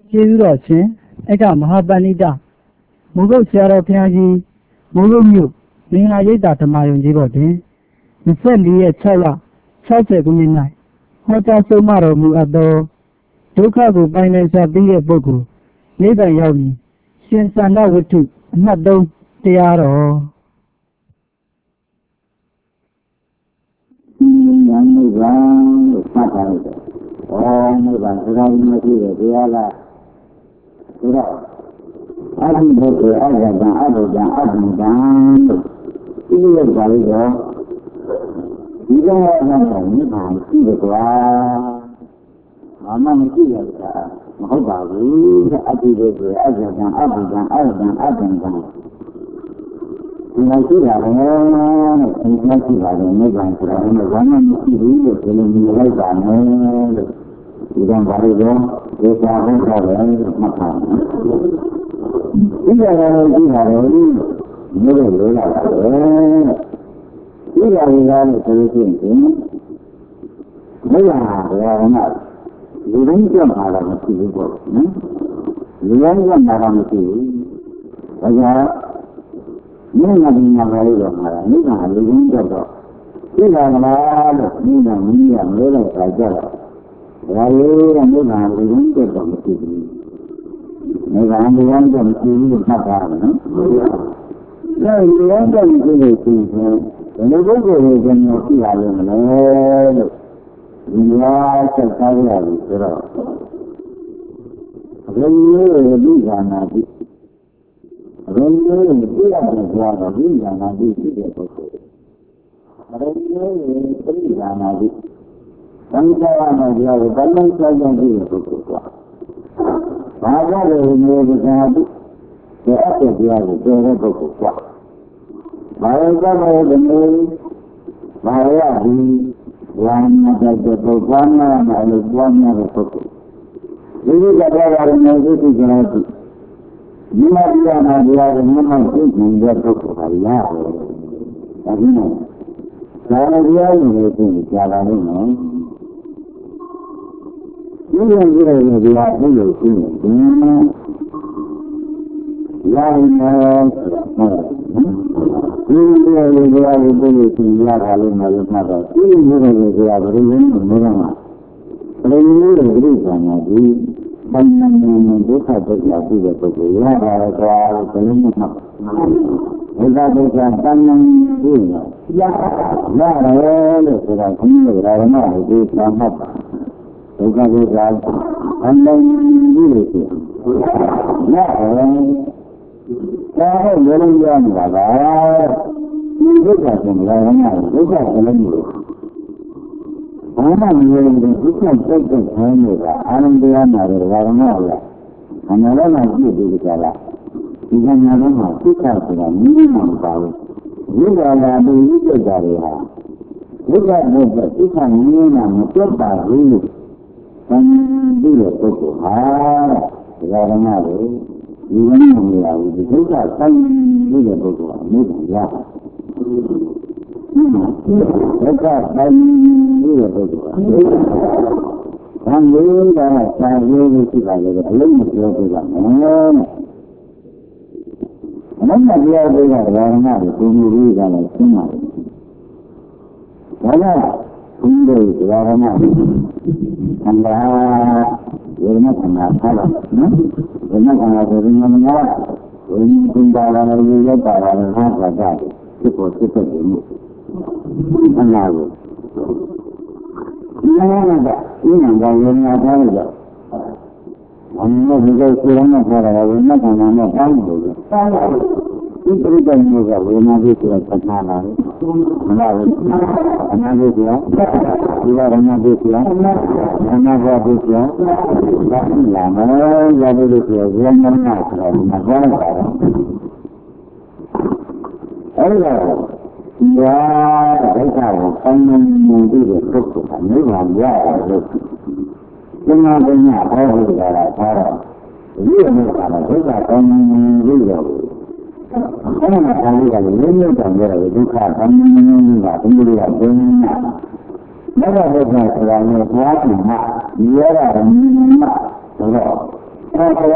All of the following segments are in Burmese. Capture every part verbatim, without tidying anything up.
ကျေးဇူးတော်ရှင်အကမဟာပဏိတမုဂုတ်ဆရာတော်ဘုရားကြီးမုဂုတ်မြို့မင်္ဂလာရိပ်သာဓမ္မယုံကြီးပေါ်တွင်ยี่สิบสี่ရက်ခြောက်လ၆၀ခုနှစ်၌ဟောကြားဆုံးမတော်မူအပ်သောဒုက္ခကိုပိုင်နိုင်စွာသိတဲ့ပုဂ္ဂိုလ်နိဗ္ဗာန်ရောက်မည်ရှင်စန္ဒဝတ္ထုအမှတ်သုံးတရားတော်ဉာဏ်နိဗ္ဗာန်လို့မှတ်ထားလိုက်တယ်။ဩနိဗ္ဗာန်စကားကြီးမရှိတဲ့တရားလား။ဒါတော့အဘိဓိကေအဂ္ဂံအဘုဒ္ဓံအဘိဓံလို့ဒီလိုလိုက်ပါလို့တော့ဒီကနေ့ကတော့နိဗ္ဗာန်ရှိတယ်ကွာ။ဘာမှမရှိရဘူးကွာမဟုတ်ပါဘူးတဲ့အဘိဓိကေအဂ္ဂံအဘုဒ္ဓံအဘိဓံအဘိဓံဒီလိုရှိတာလည်းနဲ့သင်္ခါရှိပါတယ်နိဗ္ဗာန်ဆိုတာလည်းဘာမှမရှိဘူးလို့ဒီလိုမြင်လိုက်ပါမယ်လို့ဒီကံပါလို့တော့ဒေသာဟောတာလည်းမှတ်ထားတယ်ဒီကံလည်းရှိတာလည်းမျိုးလို့လို့လာတယ်ဒီကံကလည်းဆိုလို့ရှိရင်မိဘဟာဘယ်မှာလူတိုင်းကြမှာတော့မရှိဘူးပေါ့နော်လူတိုင်းကြမှာတော့မရှိဘူးဒါကြောင့်မင်းကဒီမှာလည်းတော့မှာနိဗ္ဗာန်လူကြီးတော့သိလာမလားလို့ဒီကမင်းကမဲတဲ့အခါကျတော့ဒါလေးကနိဗ္ဗာန်လူကြီးတော့မရှိဘူးနိဗ္ဗာန်လူကြီးတော့မရှိဘူးလို့မှတ်ထားတယ်နော်ဒါလူကြီးတော့မရှိလို့ရှိရင်ဘယ်လိုပုဂ္ဂိုလ်ကိုကျွန်တော်သိရလို့မလဲလို့ဒီလားချက်သားရတယ်ဆိုတော့ဘယ်လိုလဲဒီကနာတိဘယ်လိုလဲပြရတဲ့ဘုရားကဒီဉာဏ်နာတိရှိတဲ့ပုဂ္ဂိုလ်ဘယ်လိုလဲပြဉာဏ်နာတိသံဃာမှာဘုရားကိုဘယ်လိုဆက်ကြည့်တဲ့ပုဂ္ဂိုလ်ကဘာကြောင့်လဲမျိုးကသာတိဒီအပ်တဲ့ဘုရားကိုပြောတဲ့ပုဂ္ဂိုလ်ကဘာလို့ကြမလဲဒီဘာရဒီဝါနာတဲ့ပုဂ္ဂိုလ်ကနာမလို့ပြောနေတဲ့ပုဂ္ဂိုလ်ဒီလိုကြတာလည်းမျိုးသိကြတယ်ဒီမှာပြရမှာဒီဟာကမြတ်မောသိကျင်တဲ့ပုဂ္ဂိုလ်ဟာရတယ်။ဒါကြီးနော်။ဒါနဲ့တရားဝင်လို့သိကြပါလိမ့်မယ်။ဒီလိုကြည့်ရရင်ဒီဟာသိလို့ရှိရင်ဒီရာဟိမေဆိုတာဟုတ်။ဒီလိုလိုတရားကိုသိလို့ရှိရင်ရတာလို့မလို့မှတ်တော့ဒီလိုမျိုးတွေကဘယ်လိုလဲမလို့မှာ။ဘယ်လိုလဲဒီလိုဆောင်ရဒီဘယ်နည်းနဲ့ဒုက္ခဒုက္ခရှိတဲ့ပုဂ္ဂိုလ်ရတာကွာဘယ်လိုမှမဟုတ်ဒုက္ခဒုက္ခတဏ္ဍာရှိနေရရတယ်လို့ဆိုတာခုနကရာမကိုဒီသမှတ်ပါဒုက္ခဒုက္ခတဏ္ဍာရှိလို့ရှိရတယ်ဒါဟုတ်လည်းရမှာပါဒီဒုက္ခဆိုရာမဒုက္ခဆိုလည်းဘာမှမရဘူးဒုက္ခစိတ်ကိုခံနေတာအာနန္တရားနာတယ်ဘာမှမဟုတ်လားအနာလည်းမရှိဘူးကြလားဒီကညာတော့မှဒုက္ခဆိုတာမြင်မှာမပါဘူးဒီကလာပြီးဥပ္ပဒါတွေဟာဒုက္ခနဲ့ဒုက္ခမြင်မှာမပြတ်ပါဘူးလို့သင်ပြီးတဲ့ပုဂ္ဂိုလ်ဟာဒီကရဏတွေဒီဝိညာဉ်မရဘူးဒီဒုက္ခဆိုင်ပြီးတဲ့ပုဂ္ဂိုလ်ဟာအမှုတန်ရဒုက္ခဆိုင်ပြီးတဲ့ပုဂ္ဂိုလ်ဟာသံဃာကသာရေးလို့ရှိပါလေအလုံးမပြောပြပါနဲ့အလုံးမပြောပြတာဒါကလည်းကိုမျိုးကြီးကလည်းရှင်းပါလေဒါကဘုန်းကြီးကဒါကလည်းသံဃာဝိညာဉ်ခန္ဓာထားတော့နော်ဝိညာဉ်ခန္ဓာဆိုရင်ငါငါဝိညာဉ်ခန္ဓာလည်းရောက်ပါလာတယ်ဟာကတာဖြစ်ပေါ်ဖြစ်တဲ့မှုအနာကိုဒီလိုနဲ့ဒီမှာကဝိညာဉ်ထားလို့တော့ဘာလို့ဒီလိုဆိုရမှာလဲဝိညာဉ်ခန္ဓာနဲ့တောင်းလို့လဲဒီပြိတ္တမျိုးကဝိညာဉ်ဖြစ်တဲ့သနာလာတယ်မလားဘူးအနာဖြစ်ရဒီကရဏဖြစ်ရအနာဘဖြစ်ရဒါလာမယ်ရပြီလို့ဆိုရင်ဝိညာဉ်ဆိုတာဒီမှာကြားရတာအဲ့ဒါရာဒိဋ္ဌာကိုကောင်းကောင်းမြင်ပြီးတဲ့ပုဂ္ဂိုလ်ကနိဗ္ဗာန်ရတယ်လို့ဒီမှာပညာဟောလို့ရတာဒါတော့ဒီလိုမျိုးကတော့ဒိဋ္ဌာကောင်းကောင်းမြင်ပြီးတော့အဲ့ဒါကလည်းလည်းလည်းမျိုးတောင်ရတဲ့ဒုက္ခကောင်းကောင်းမြင်ပြီးတာဒီလိုရပင်နာမေတ္တာဒုက္ခဆိုတာမျိုးဘုရားကမှရရတယ်မှာဆိုတော့အဲ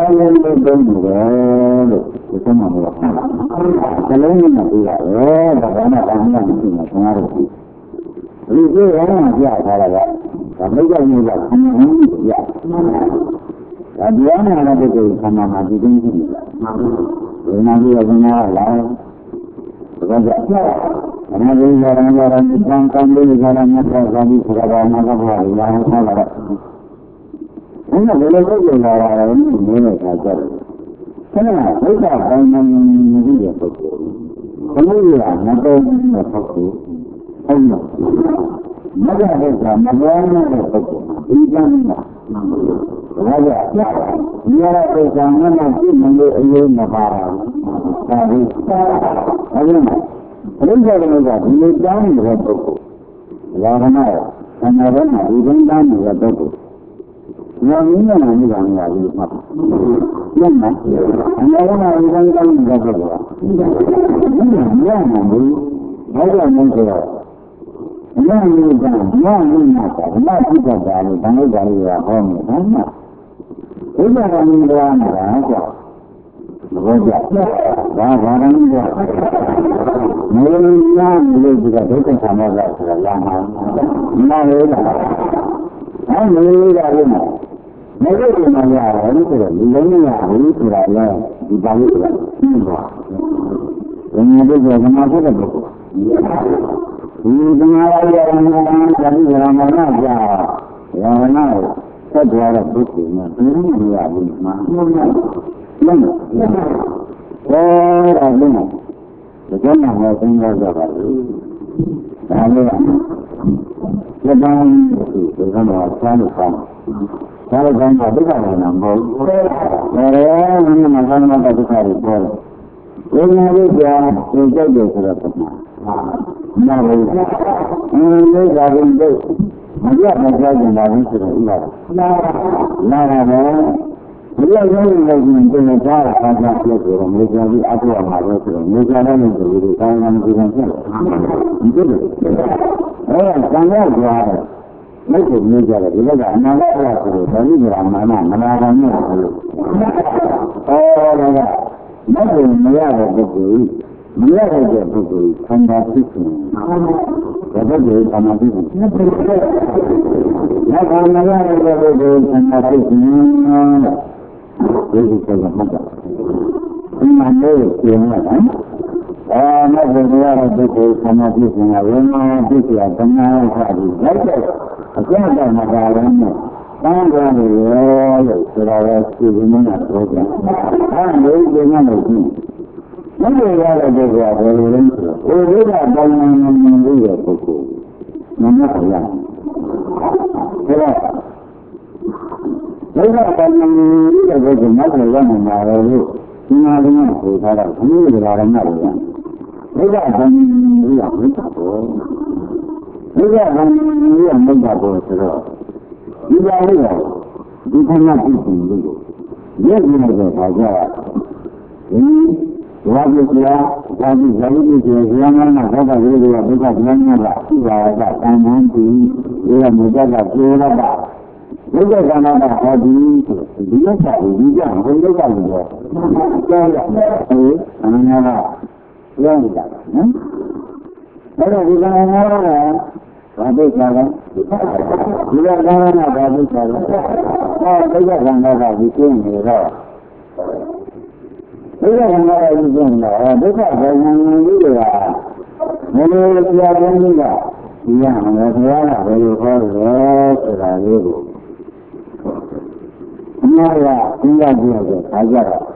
ရင်လည်းတုံးတယ်လို့ဒီကမှာတော့ကလေးနဲ့ပြီးရတယ်ဘာမှမတောင်းမှမရှိဘူးခင်ဗျားတို့ဒီလိုရအောင်ကြားထားတာကဒါမိတ်ကမျိုးကဆန်းဆန်းရဒါဒီအနာနဲ့တူဆန္ဒမှာဒီတင်းကြီးဒီနာကြီးကနားလာဒါကြောင့်အနာကြီးရံရံကံကံလေးကလည်းမြတ်စွာဘုရားကြီးဆိုတာကနာကဘုရားလာဟောလာတာအဲ့ဒါဘယ်လိုလုပ်ကြလာတာလဲနည်းနဲ့ခါကြတယ်ခဏဘုရားပိုင်းနေနေရပုဂ္ဂိုလ်ဘုရားကမတော်တဲ့ပုဂ္ဂိုလ်ဟုတ်လားမဂ္ဂဘုရားမတော်တဲ့ပုဂ္ဂိုလ်ဒီကံမှာဒါကြောင့်ဒီရတဲ့ကံနဲ့ပြည့်မလို့အရေးမပါဘူးဒါဘူးအဲ့ဒီမှာဘုရားကလည်းဒီလိုတောင်းနေတဲ့ပုဂ္ဂိုလ်လာရနာဆန္ဒရမှာဒီလိုတောင်းနေတဲ့ပုဂ္ဂိုလ်ညမင်းနဲ့လည်းမကောင်းရဘူးမှတ်ပါ။ညမအနာရနာဒီလိုတောင်းနေတဲ့ပုဂ္ဂိုလ်ကဒီလိုညမဘူးဘာကြောင့်လဲဆိုတော့ညမင်းကညမင်းမှာကမသိတတ်တာလို့ဘာလို့ဒါလေးကဟောနေတယ်မှဘုရားကလည်းပြောနေတာကြောင့်ဘောကြဘာဘာရင်းကြမင်းများလို့ဒီကဒုက္ခဆံမောကဆိုတာလာမှာမလို့လားအဲ့ဒီလိုကြလို့မဟုတ်ဘူးမရတယ်လို့ဆိုတော့ဒီလိုမရဘူးဆိုတာလဲဒီပါလို့ဆိုတာပြီးသွားဘယ်လိုလဲကမဖို့တဲ့ပုဂ္ဂိုလ်ဒီသမားရရနာသတိရမနာကြရမနာဆက်သွားတဲ့ပုဂ္ဂိုလ်ကဘယ်လိုမရဘူးမှာဟုတ်လားမှန်ပါဘောရာလုံးဒီကနေ့ဟောစဉ်းစားကြပါလို့ဒါလည်းလက်ပံဒီကနေ့ဆန်းလို့ဆောင်းဆန်းလို့ဆောင်းတော့ဒုက္ခနာမဟုတ်ဘူးဒါလည်းမင်းမဆန်းတော့ဒုက္ခတွေပေါ်တယ်ဒီနေ့လေးကြာသင်ကြိုက်တယ်ဆိုတော့ပမာမဟုတ်ဘူးအင်းလေးကရင်တို့မပြတ်မကြောက်ကြတာဘူးဆိုတော့ဥပါလာလာလာတော့ဒီလိုမျိုးလည်းဒီတင်ကြတာအခါကျပြည့်ဆိုတော့မြေကြီးအထောက်အမှာပဲဆိုတော့မြေကြီးလည်းလည်းဒီလိုကောင်းကောင်းကြည့်နေတယ်ဒီလိုအဲကံရောက်သွားတယ်မိတ်ကိုမြေကြီးလည်းဒီလိုကအနာဂတ်ဆိုတော့ဒါကြီးကမာနမနာကောင်းနေတယ်လို့ဟောတော့မဟုတ်မရတဲ့ပုဂ္ဂိုလ်မရတဲ့ပုဂ္ဂိုလ်ဆန္ဒဖြစ်နေတယ်ဒါပုဂ္ဂိုလ်ဆန္ဒဖြစ်နေတယ်နောက်ခါမရတဲ့ပုဂ္ဂိုလ်ဆန္ဒဖြစ်နေတယ်ဒီလိုကမှတ်တာဒီမှာလည်းပြင်ရတာအာမဘုရားရဲ့ပုဂ္ဂိုလ်ဆန္ဒဖြစ်နေတာဝိမာန်ဖြစ်เสียတဏှာခါပြီးလိုက်တဲ့အကျဉ်းတော်မှာပါလို့တန်းကြတယ်လို့ဆိုတော့စီစဉ်နေတာတော့ကြ။အဲလိုကျင်းနေလို့ရှိမလို့ရတဲ့ပုဂ္ဂိုလ်ကဘယ်လိုလဲဆိုတော့ဩဝိဒ္ဓတောင်းနေနေလို့ရပုဂ္ဂိုလ်မမဟုတ်လား။ဒါတော့ဝိဒ္ဓတောင်းနေနေတဲ့ပုဂ္ဂိုလ်မဟုတ်ရမှာပါလို့ဒီမှာလည်းဆိုထားတာဘုရားကလည်းမဟုတ်ဘူး။ဝိဒ္ဓတောင်းနေရဝိဒ္ဓဘောဝိဒ္ဓတောင်းနေရမိတ်တာဘောဆိုတော့ဒီပါလို့ဒီခဏပြည့်စုံလို့ရက်နေတဲ့ခါကျဒီဝါဒကရာဒါကြီးဇာတိကျေဇာမနာဘာသာရေးတွေကဒုက္ခဉာဏ်နဲ့ပါဥပါဒကံမှန်ပြီးဒီကမြေကပြေရတာဒုက္ခကံနာဟောဒီဒီလိုပါဒီကြောင့်ဘုရားကလည်းပြောကြားရတယ်အေးအနန္တကပြောနေတာနော်အဲ့တော့ဒီကံနာကဘာသိကြလဲဒီကကာရဏဘာသိကြလဲအဲဒုက္ခခန္ဓာကဒီကျင်းနေတော့ဒုက္ခခန္ဓာကဒီကျင်းတော့ဒုက္ခဘယ်ဉာဏ်ကြီးတွေကမလို့ဆရာဘုန်းကြီးကဒီရမယ်ဘုရားကဘယ်လိုဟောလဲဆိုတာလေးကိုအမှားကသင်္ကြန်ကြည့်တော့ခါကြတော့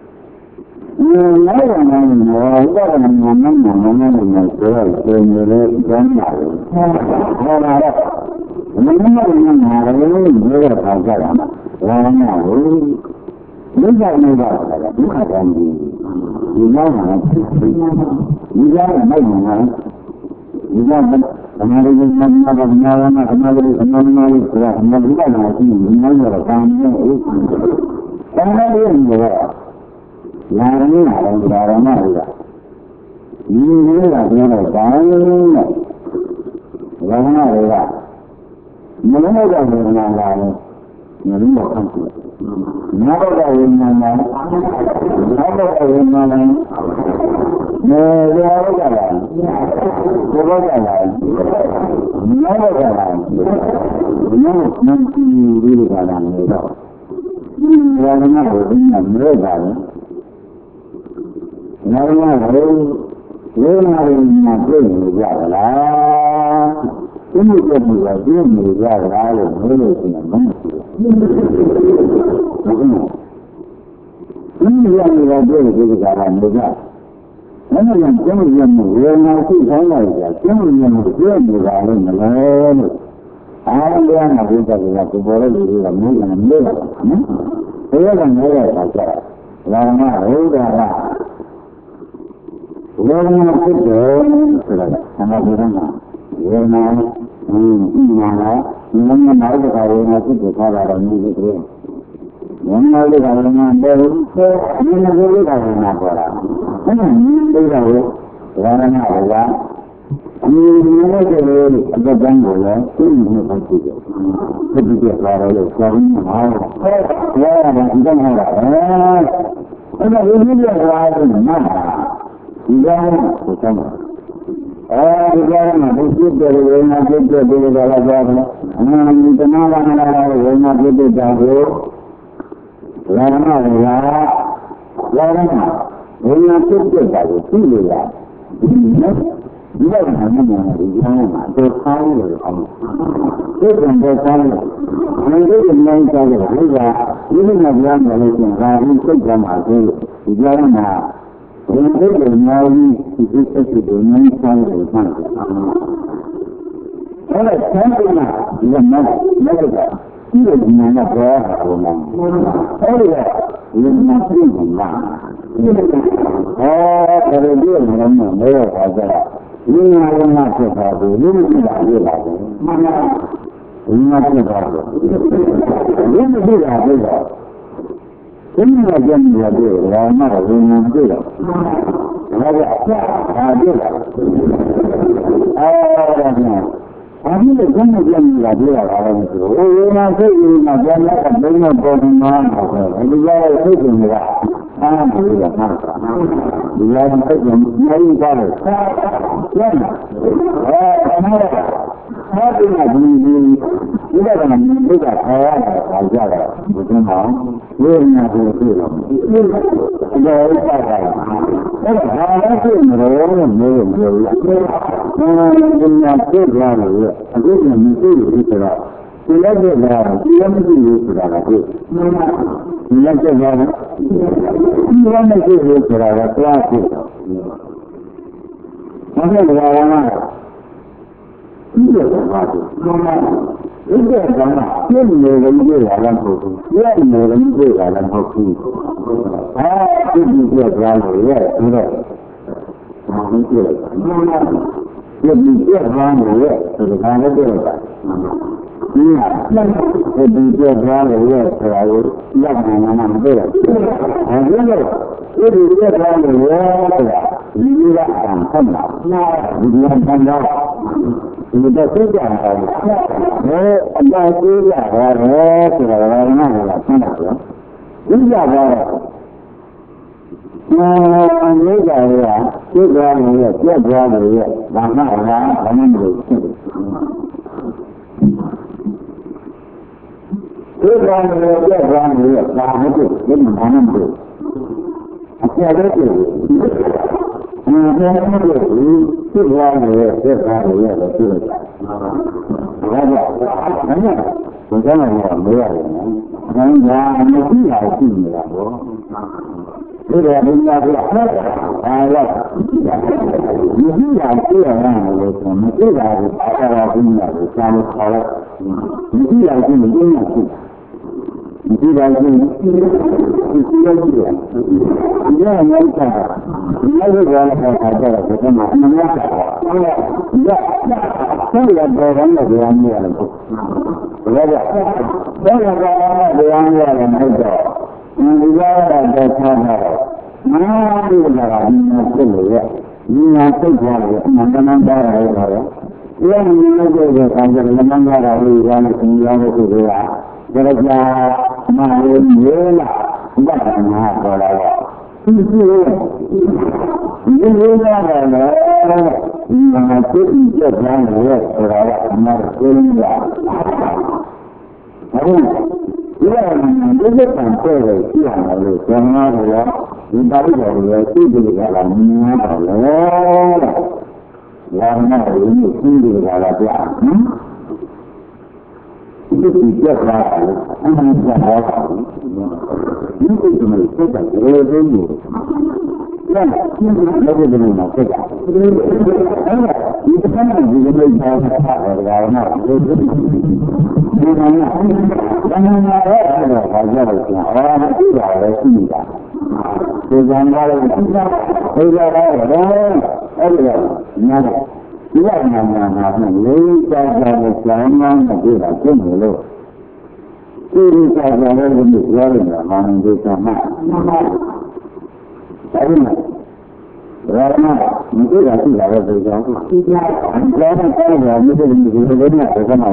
နောက်ရမယ်နော်ဥပဒနာနာမနာမနာနဲ့ဆိုတော့သင်ရတယ်ကျမ်းပါလို့ဟောတာတော့မင်းမနာနာလည်းဒီလိုခါကြတာဘာမှမဟုတ်ဘူးဒီကြောင့်လည်းပါတာဒုက္ခတန်ကြီးဒီနောက်မှာဒီကြောင့်မိုက်မှာဒီကြောင့်ဓမ္မလေးကမနာဘာနာနာဓမ္မလေးအမှန်မှန်လေးဆိုတာအမှန်တရားနာရှိနေနေရတာကောင်းတယ်။ဒါနဲ့လည်းဒီကလာရင်းလာတယ်ဒါရမလို့ကဒီလိုကပြောတော့ကောင်းတယ်။ဘာမှလည်းကမလုံးတော့ဘူးနာလာတယ်။ नहीं होता ना बता विन्ना ना ना बता विन्ना नहीं मैं क्या बता रहा हूँ क्या बता रहा हूँ ना बता रहा हूँ ना मंत्री भी का नाम है तो ना हो ना मेरे बारे ना ना हो ये ना विन्ना कोई नहीं जाएगा ini jadi lagi melihat lalu melihat dengan ini yang lagi jadi jalan juga. Ini yang kemudian yang nanti saya lihat kemudian yang jalan lalu. Ada yang ada juga boleh juga mungkin melihat. Saya kan melihat saja. Lama sudah lah. Lama sudah sudah sangat lama. ये ना माना निम्न मार्ग कार्यों से देखा जा रहा है मुझे निम्न मार्ग कार्यों में अंदर उसको निम्न मार्ग कार्यों पड़ा है ना ठीक है वो रहना होगा निम्न के लिए अगर जंग हो जाए तो निम्न पड़ती है तो दूसरे बार है उसका हमारा यार जंग हो रहा है अगर ये नहीं लग रहा है ना इधर तो कम और इधर ना दूसरी तरफ ये ना दूसरे दूसरे वाला बात है हम इतना वाला है वो ना दूसरे जाओ रहना होगा रहना वो ना दूसरे जाओ ठीक है यार इधर हम ना इधर ना तो खाओ हम ये बंदे खाओ हम ये नहीं चाहिए होगा ये ना ध्यान रखना है हम जमा के इधर ना ये तो नौवीं किसी से नहीं चाहिए होता है और समझना ये मत लगेगा ये दुनिया का है होना और ये नहीं होना और अरे ये हम मेरे हाजर ये ना से बात ये नहीं बात बात माना ये ना बात ये नहीं बात है इन जन लगे रामा रघुनाथ जी राजा आगे और अभी जन जन लगे रामा वो ये ना से ये ना जन का बिना बोलना है ये ऐसे सुनेगा हाँ ये हाँ ये ना जन नहीं करे क्या ना हमारा हाथ में भी इधर ना इधर आया है आजा है बुझे ना ये ना हो ये इधर ऐसा है अरे हमारा से मेरे मेरे मेरे दुनिया से जान है अभी मुझे इस तरह ये लगे ना ये मुझे इस तरह है ये लगे ना ये मुझे इस तरह है क्या है मुझे लगाना है ये बात है इधर जाना ये मेरे लिए वाला होगी ये मेरे लिए वाला होगी हाँ ये दूसरा जान हो गया इधर हम क्या ये दूसरा जान हो गया तो दिखाने देगा ये दूसरा जान हो गया तो वो लगना ना देगा ये दूसरा जान हो गया ये काम करना ये करना ये तो क्या है ये अल्लाह की है है तो रहना होगा समझ लो ये क्या है ये क्या है ये क्या है क्या क्या है रहना होगा हम लोग ये क्या है क्या क्या है काम है ये मानन दो अच्छा अगर ये मैं मैं ये क्या है ये क्या है राजा है तो क्या है मेरा है मैं यहाँ नहीं आया थी मेरा वो ये दुनिया के आया नहीं आती है ना वो मुझे याद आता है दुनिया के सामने खड़ा नहीं आती नहीं आती नहीं आती नहीं आती ये नहीं था ये भी वाला का था तो मैं नहीं आता या सब याद रहने लगे आने वाले को राजा सब याद रहने आने वाले नहीं तो निजारा बैठा है मैं भी लगा मुश्किल है ये आपको जाए मंगना दार है ये नहीं जो जो काम कर मंगना रहा है जाने सुनिया को गया Kerja mahu mula, bukan apa lagi. Ini ini adalah mengatur jalan dia berawak mereka. Hari dia menjadi pantai yang lalu semua dia dibagi dari itu di dalamnya adalah yang ini di dalamnya. Itu tidak baik. Ini tidak baik. Itu cuma itu saja. Ini. Nah, ini lagi dengan apa? Itu kan juga menjadi karena di mana jangan ada saja orang tidak ada tidak. Jangan ada tidak ada ada ada. Ia nama-nama leka dari selama negara Timur. Ini sahaja dari negara mana kita nak. Tapi kerana negara tidak ada berjauh. Kerana kerana negara negara ini ada sama.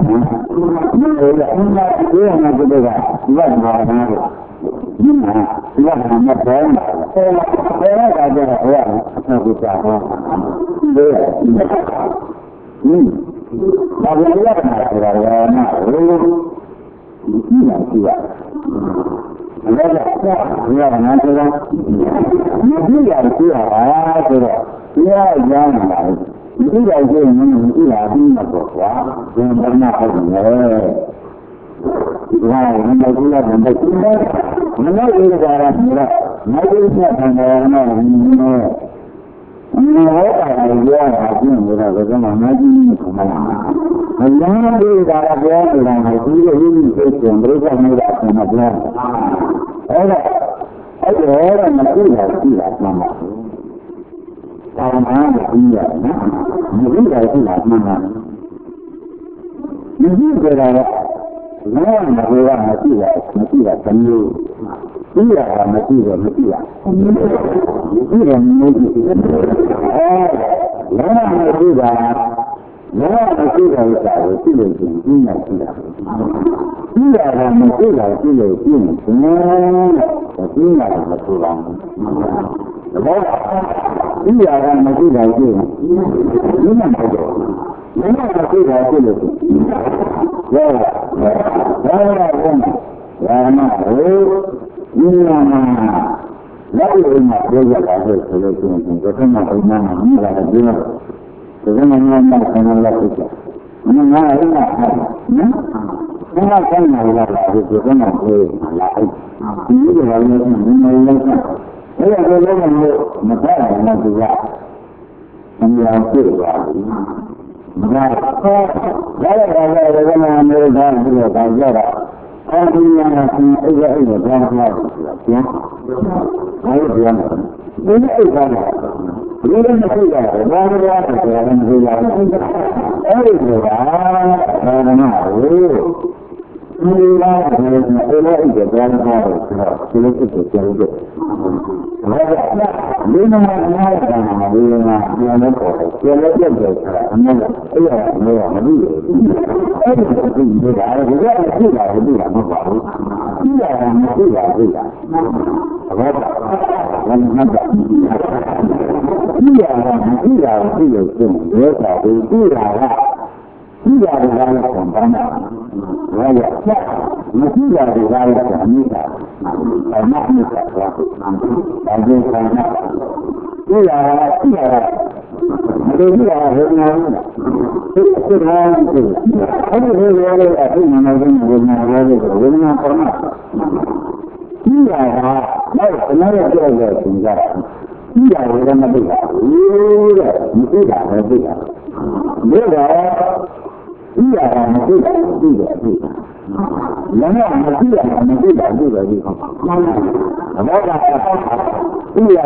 Ia nak juga ia mana. Nah, ia nama pun. Saya ada orang nak bicara. Hmm. Tapi dia nak berada nak tidak tidak. Ada dia nak berada. Dia dia ada. Dia jangan lagi. Dia jangan dia tidak berkuah. Dia pernah kerja. Wah, ini dia nampak ini. Mana ini cara dia? Mana dia cara dia? Ini apa dia hasil mereka kerana majlis kemalangan. Allah ini cara dia dalam hati ini itu mereka mereka kemalangan. Ada ada orang macam hati asmana. Kalau mana dia, mereka itu asmana. Ini berada. Mana mereka hati hati hati. Iya, mati dah, mati dah. Mati dah, mati. Eh, mana mati dah? Mana mati dah? Mati dah, ini tidak. Iya, mati dah, ini tidak. Mati dah, mati dah. Iya, mati dah, ini. Ini apa? Mana mati dah, ini. Ya, ya, ya, ya. Ini nama, lalu ini kerja lahir selepas itu, kerana kerana ini lah dia, kerana nama kerana kita, nama ini lah, nama kerana lah itu kerana lah, ini lah ini ini lah, ini adalah nama negara yang juga, yang yang kedua, negara, negara negara negara negara negara negara. Orang yang masih ada ini jangan lagi, ya. Ayo jangan. Ini adalah. Ini adalah. Baru ada yang berjalan. Ayo jangan. Karena ini. Ini adalah. Ini adalah. Sulit itu sulit. Ini nama nama nama ini nama nama orang. Kalau dia bercakap, nama iya nama dia. Ini dia ada dia dia dia nama baru. Dia nama dia dia. Apa? Nama nama. Dia nama dia dia itu. Dia tahu dia lah. Dia adalah kompana. Raya. Mesti ada raya kami tak. Karena kita tak. Ada karena. Dia dia. Ada dia hanya. Itu orang itu. Ada dia ada mana mana mana mana mana pernah. Dia baik sebenarnya dia ada tinggal. Dia orang nabi. Dia mesti ada dia. Dia iya, mesti tidak, tidak. Lama mesti tidak, mesti tidak, tidak, tidak. Apa? Iya,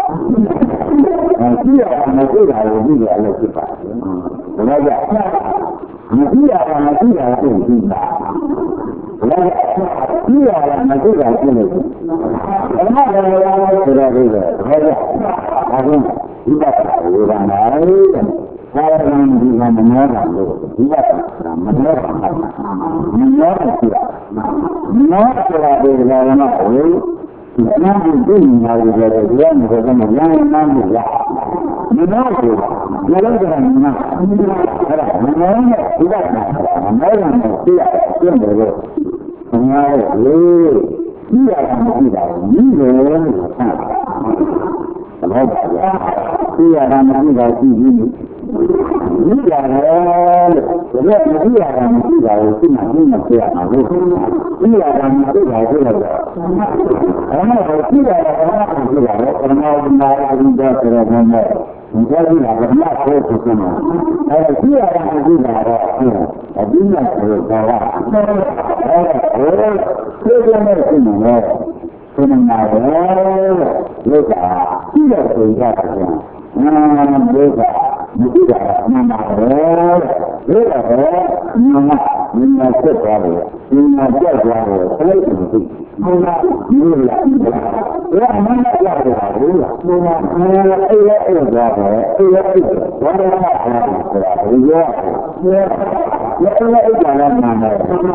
mesti tidak, mesti tidak, tidak, tidak. Belajar. Mesti tidak, mesti tidak, tidak. Belajar. Iya, mesti tidak, tidak. Lama belajar, tidak, tidak. Belajar. Aku tidak tahu orang lain. သာရဏဒီကမနောတာလို့ဒီကမနောတာမနောတာရှိတာမနောဆိုတာဒီကလည်းတော့ဟိုဒီနာမှုသိနေတာတွေလည်းဒီကနေ့ကမှလမ်းလမ်းလို့ရမနောဆိုတာဘယ်လိုကြလဲမနောအဲ့ဒါမနောနဲ့ဒီကမနောနဲ့သိရပြည့်တယ်လို့မနောရဲ့လေဒီရတာမရှိတာဘူးဒီလိုလို့ဆန်းတယ်ဟုတ်ပါရဲ့ဒီရတာမရှိတာရှိပြီဒီရတယ်လို့ဒါကဒီရတာမရှိတာကိုသိမှသိမှသိရမှာလို့ဒီရတာမရှိတာကိုလည်းအဲ့မှာဒီရတာကမရှိတာကိုပရမောဒနာအရင်ကဆိုတော့လည်းဒီကနေ့ကဘာမှဆက်ဖြစ်နေတာအဲ့ဒါဒီရတာမရှိတာတော့အဒီမှာဆိုတာကအဲ့ဒါကိုသိကြမယ်ရှိနေတယ်ဒီမှာလည်းလို့ကဒီလိုဆိုကြတာကအာဒီကဒီကအမှန်ပါပဲဒီကတော့မမမင်းဆက်သွားတယ်ဒီမှာကြောက်သွားတယ်ခလိုက်တယ်ဒီမှာဒီလိုလားဒီအမှန်နဲ့ကြောက်တာဘူးလားဒီမှာအေးအေးအေးသွားတယ်အေးအေးဘာလို့လဲဆိုတာဒီရောဒီရောအေးအေးကြလာမှာလဲဘာလို့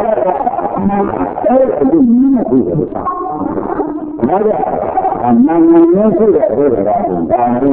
လဲအဲ့ဒီမင်းနဲ့ပြီးတယ်ဘာလဲအမှန်နဲ့ရှိတဲ့အဲ့ဒါကဒါနဲ့ဘာလဲ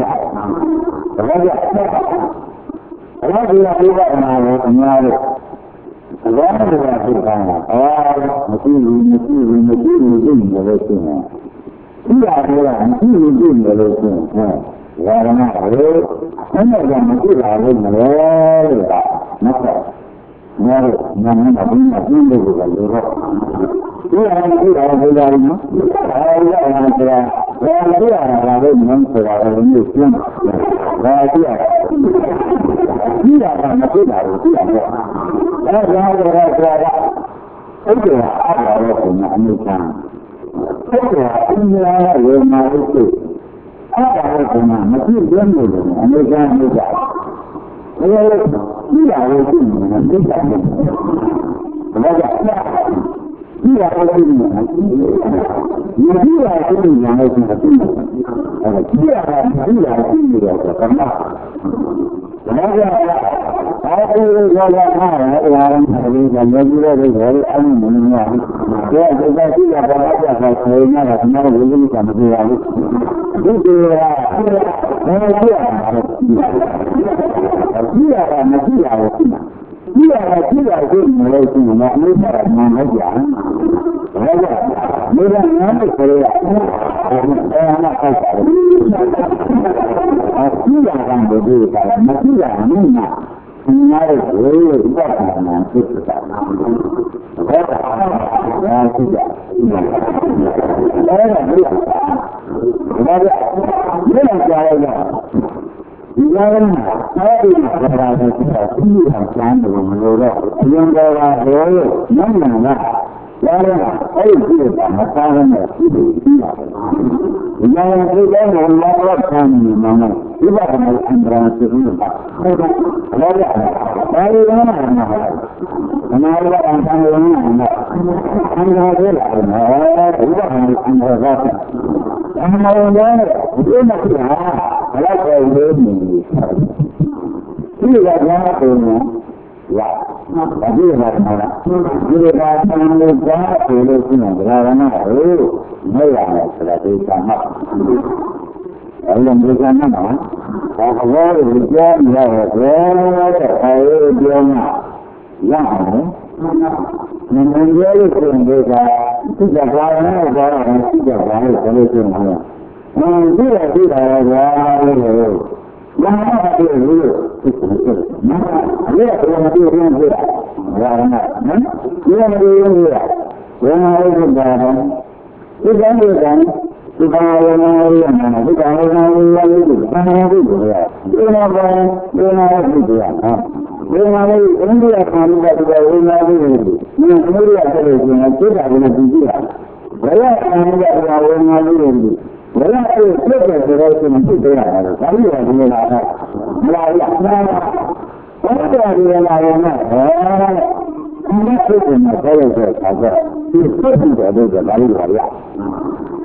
အဲ့ဒီအရေးကအမှားကိုအများလို့ဘာလို့လဲဆိုတော့အာမရှိဘူးမရှိဘူးမရှိဘူးသိနေလို့ရှိရင်ဒီအရေးကမရှိဘူးသိနေလို့ရှိရင်ဟဲ့ဒါကမှလေအဲ့ဒါကမရှိလာလို့မလဲလို့ကမဟုတ်ဘူးငါတို့ငါမဘူးမဘူးလို့ပြောလို့တော့ဒီအရေးကဘယ်လိုလဲနော်အဲ့ဒါကလည်းဘယ်လိုလဲဘာလို့မင်းဆိုတာလည်းမျိုးရှင်းဒါကြည့်ရဒီရတာမဖြစ်တာကိုသိရတယ်အဲဒါကြောင့်တော့ဆိုတာကအဲ့ဒီအားလာတော့ကိုအမြဲတမ်းအဲ့ဒါအင်းလာရေမာလို့ဆိုအဲ့ဒါကိုမကြည့်ရမ်းလို့အမြဲတမ်းလုပ်ကြတယ်အဲဒါဒီရကိုသိနေတယ်သိတယ်ဒါကြောင့်ဒီရကိုသိနေတယ်ဒီရကိုသိနေတယ်အဲဒီရကိုသိနေတယ်ဒီရကိုသိနေတယ်ကမ္ဘာဒါကြောင့်အဲဒီရောရမှာအရာရင်းတွေလည်းကြည့်ရတဲ့ဘယ်လိုအမှုမင်းများလဲဒီကရှိရပါတော့ဆက်ဆိုရင်လည်းကျွန်တော်ဝိဇ္ဇာမပြေပါဘူးဒီဒီကဘယ်လိုလဲဒီရတာမကြည့်ရဘူးဒီရတာကြည့်ရတဲ့မလို့ရှိရင်လည်းအမှုမှာမှန်ဟုတ်ကြတယ်ဒါကြောင့်ဒီကငါ့ကိုဆိုရအဲ့ဒါမှဟုတ်ပါတယ်အခုရတာဘယ်လိုလဲမကြည့်ရဘူးနာငါ့ကိုဝေးရတာမှဖြစ်တာဟုတ်တာဒါကြည့်ရအဲ့ဒါဘယ်လိုလဲဒါကြောင့်ဒီလိုကြားရတာဒီကနေ့အဲဒီဘာသာကိုသိတာသိရအောင်ကျမ်းလို့မလို့တော့အရင်ကဟောရနန်းနန်းကကြားရအဲ့ဒီကြည့်တာမသားနဲ့သိလို့သိတာဒီကနေ့ဒီကနေ့လောကဆန်းနေမှာဒီဘာသာကိုအန္တရာယ်သိလို့ပါဟုတ်တယ်ဘာလဲအဲဒီကနေ့မှာအနာရအန်တန်လို့နေတာအန္တရာယ်တွေလာတယ်ဒီဘာသာကိုအန္တရာယ်သာအမှန်တရားနဲ့ဒီမှာကဘယ်လိုလဲနေဒီကကြောင့်ပုံနဲ့ရဘာဒီမှာမလားဒီကတန်လို့ကြားတယ်လို့ရှိရင်ဒါကလည်းဟိုမရမယ်ဆိုတာဒီကမှာအဲ့လိုမျိုးကမှနော်ဘာဘောကိုကြားရရဲဘယ်လိုလဲအဲဒီပြောမှာရအောင်မင်းတို့ရဲ့ကိုယ်တွေကသူကဘာလဲဘာလဲသူကဘာလဲဆိုလို့ရှိရင်အင်းဒီလိုဒီလိုဘာလဲလို့ဘာမှမပြောဘူးသူကပြောမအဲ့ဒါကမပြောရင်ဘယ်လာလဲနော်ဒီလိုမပြောရင်ဘယ်လာဘယ်မှာလဲဆိုတာဒီကနေ့ကဒီဘာဝနာရမှာဒီဘာဝနာရလို့ဘာမှမပြောဘူးဒီမှာဘာဒီမှာဒီကဟာဒီမှာလေအိန္ဒိယခန္ဓာကဝိညာဉ်လေးတွေဒီအမှုရတဲ့ကိုစိတ်ဓာတ်ကိုကြည့်ရဘယ်ရခန္ဓာကဝိညာဉ်လေးတွေဘယ်ရအဲ့ပြည့်တဲ့ဆိုတော့စိတ်တွေးရတာဒါပြီးတော့ဒီလိုလာတာမလာရနာဘယ်တော့ဒီလာရမှာဒီစိတ်ကိုမဆက်ရတဲ့အခါကျဒီစိတ်တွေတော့ဒါလေးပါရ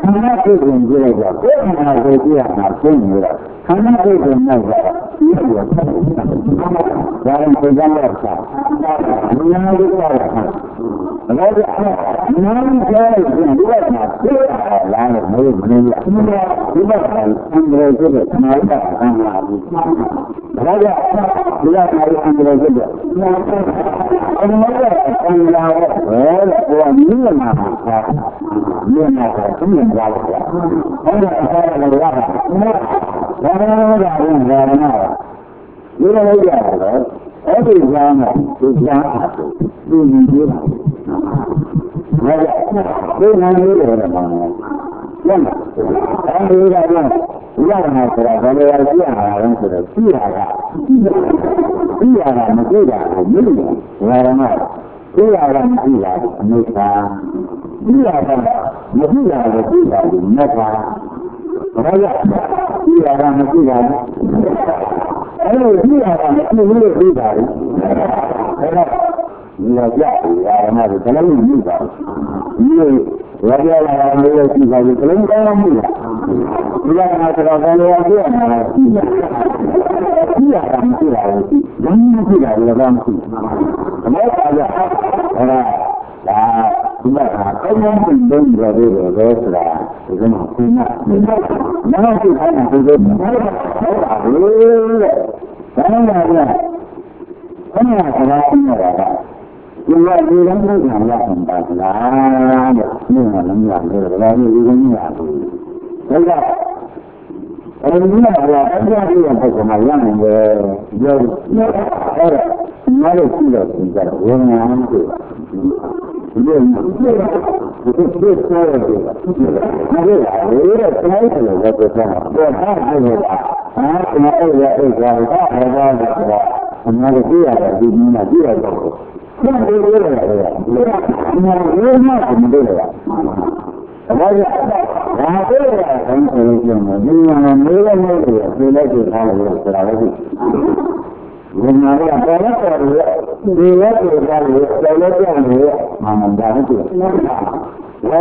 ခန္ဓာစိတ်ကိုကြည့်လိုက်တော့ကိုယ်ခန္ဓာကိုကြည့်ရမှာသိနေတော့ခန္ဓာစိတ်ကိုနောက်တော့ဒီလိုဖြစ်နေတာ။ဒါရင်ကိုယ်ကလည်းဆက်အများကြီးကြတာ။ဘာလို့လဲ။နာမ်ကြားရင်ဒီကမှာသိလာလို့မလို့မလို့ဒီကဒီကအင်္ဂလိပ်ကျတဲ့နာရီကဆန်းလာဘူး။ဘာလို့လဲ။ဒီကနာရီအင်္ဂလိပ်ကျတဲ့နာရီကအင်္ဂလိပ်ဆန်းလာတော့ဘယ်လိုကိုမြင်မှာလဲ။မြင်မှာကသူမြင်ကြတယ်။အဲ့ဒါအစားလည်းရတာ။ဘာလို့လဲ။ဘာလို့လဲ။ဒီလိုလိုက်ရတယ်အဲ့ဒီကြောင့်ဒီကြောင့်သူမြင်ကြတာ။ဒါကြောင့်ဒီနာမည်တွေတော့ဘာလဲ။လက်အဲဒီကကြောင့်ရမှာဆိုတာဘယ်လိုလဲကြည့်ရတာလဲဆိုတော့ကြည့်ရတာကြည့်ရတာမကြည့်တာကိုမြင်တယ်။ဘာမှကြည့်ရတာမကြည့်တာအနိစ္စကြည့်ရတာမကြည့်တာကိုကြည့်တာကိုမြတ်တာဘာကြောင့်ကြည့်ရတာမကြည့်တာအဲ့လိုကြည့်ရတာမကြည့်ဘူးလို့ပြောတာလေအဲ့တော့ဒီလိုကြည့်ရတာကတလုံးကြည့်တာဒီလိုရရလာတာမျိုးကြည့်တာကတလုံးကောင်းမှုလားဒီကနေ့တော့ဘယ်လိုကြည့်ရမလဲကြည့်ရတာမကြည့်တာဘူးဘယ်လိုကြည့်တာလဲတော့မကြည့်ဘူးဘာလို့လဲအဲ့ဒါဒါဒီမှာအမှန်တည်းပြောရတယ်လေဆိုတာဒီကနေ့ခုနကမဟုတ်ဘူးခိုင်းတယ်ဒီလိုဟုတ်ပါဘူးလေဘာလို့လဲခဏခဏနေတာကဒီလိုဒီလိုမျိုးကလာတာလားတဲ့ဒီမှာလည်းမရဘူးဒါလည်းဒီလိုမျိုးရဘူးဒါကအဲဒီမှာတော့အပြည့်အစုံပုံစံမှာရနိုင်တယ်ပြောတယ်အဲ့ဒါမလို့ကြည့်တော့ဒီကဝိညာဉ်ကိုဒီလိုမျိုးဒီလိုဆိုရတယ်ဒီလိုလေတဲ့တိုင်းတယ်လို့ပြောတာတော့အားထုတ်တာအားကျွန်တော်အဲ့ရအဲ့ကြာတာဟောတာဆိုတာအများကြီးကြည့်ရတယ်ဒီနည်းနဲ့ကြည့်ရတော့ဘယ်လိုလဲလဲဒီမှာဝိညာဉ်ကိုမတွေ့ရဘူးဘာကြောင့်ဒါကိုလည်းအရင်ကပြောမှာဒီမှာမေးရမယ်ဆိုရင်ပြေးလိုက်ကြထားလို့ဆိုတာလည်းဒီမှာကဘာလဲဆိုတော့ဒီလိုပြောတာလေတော်တော်ကြောက်နေရမှာမဒါဘူးဒီမှာအဲ့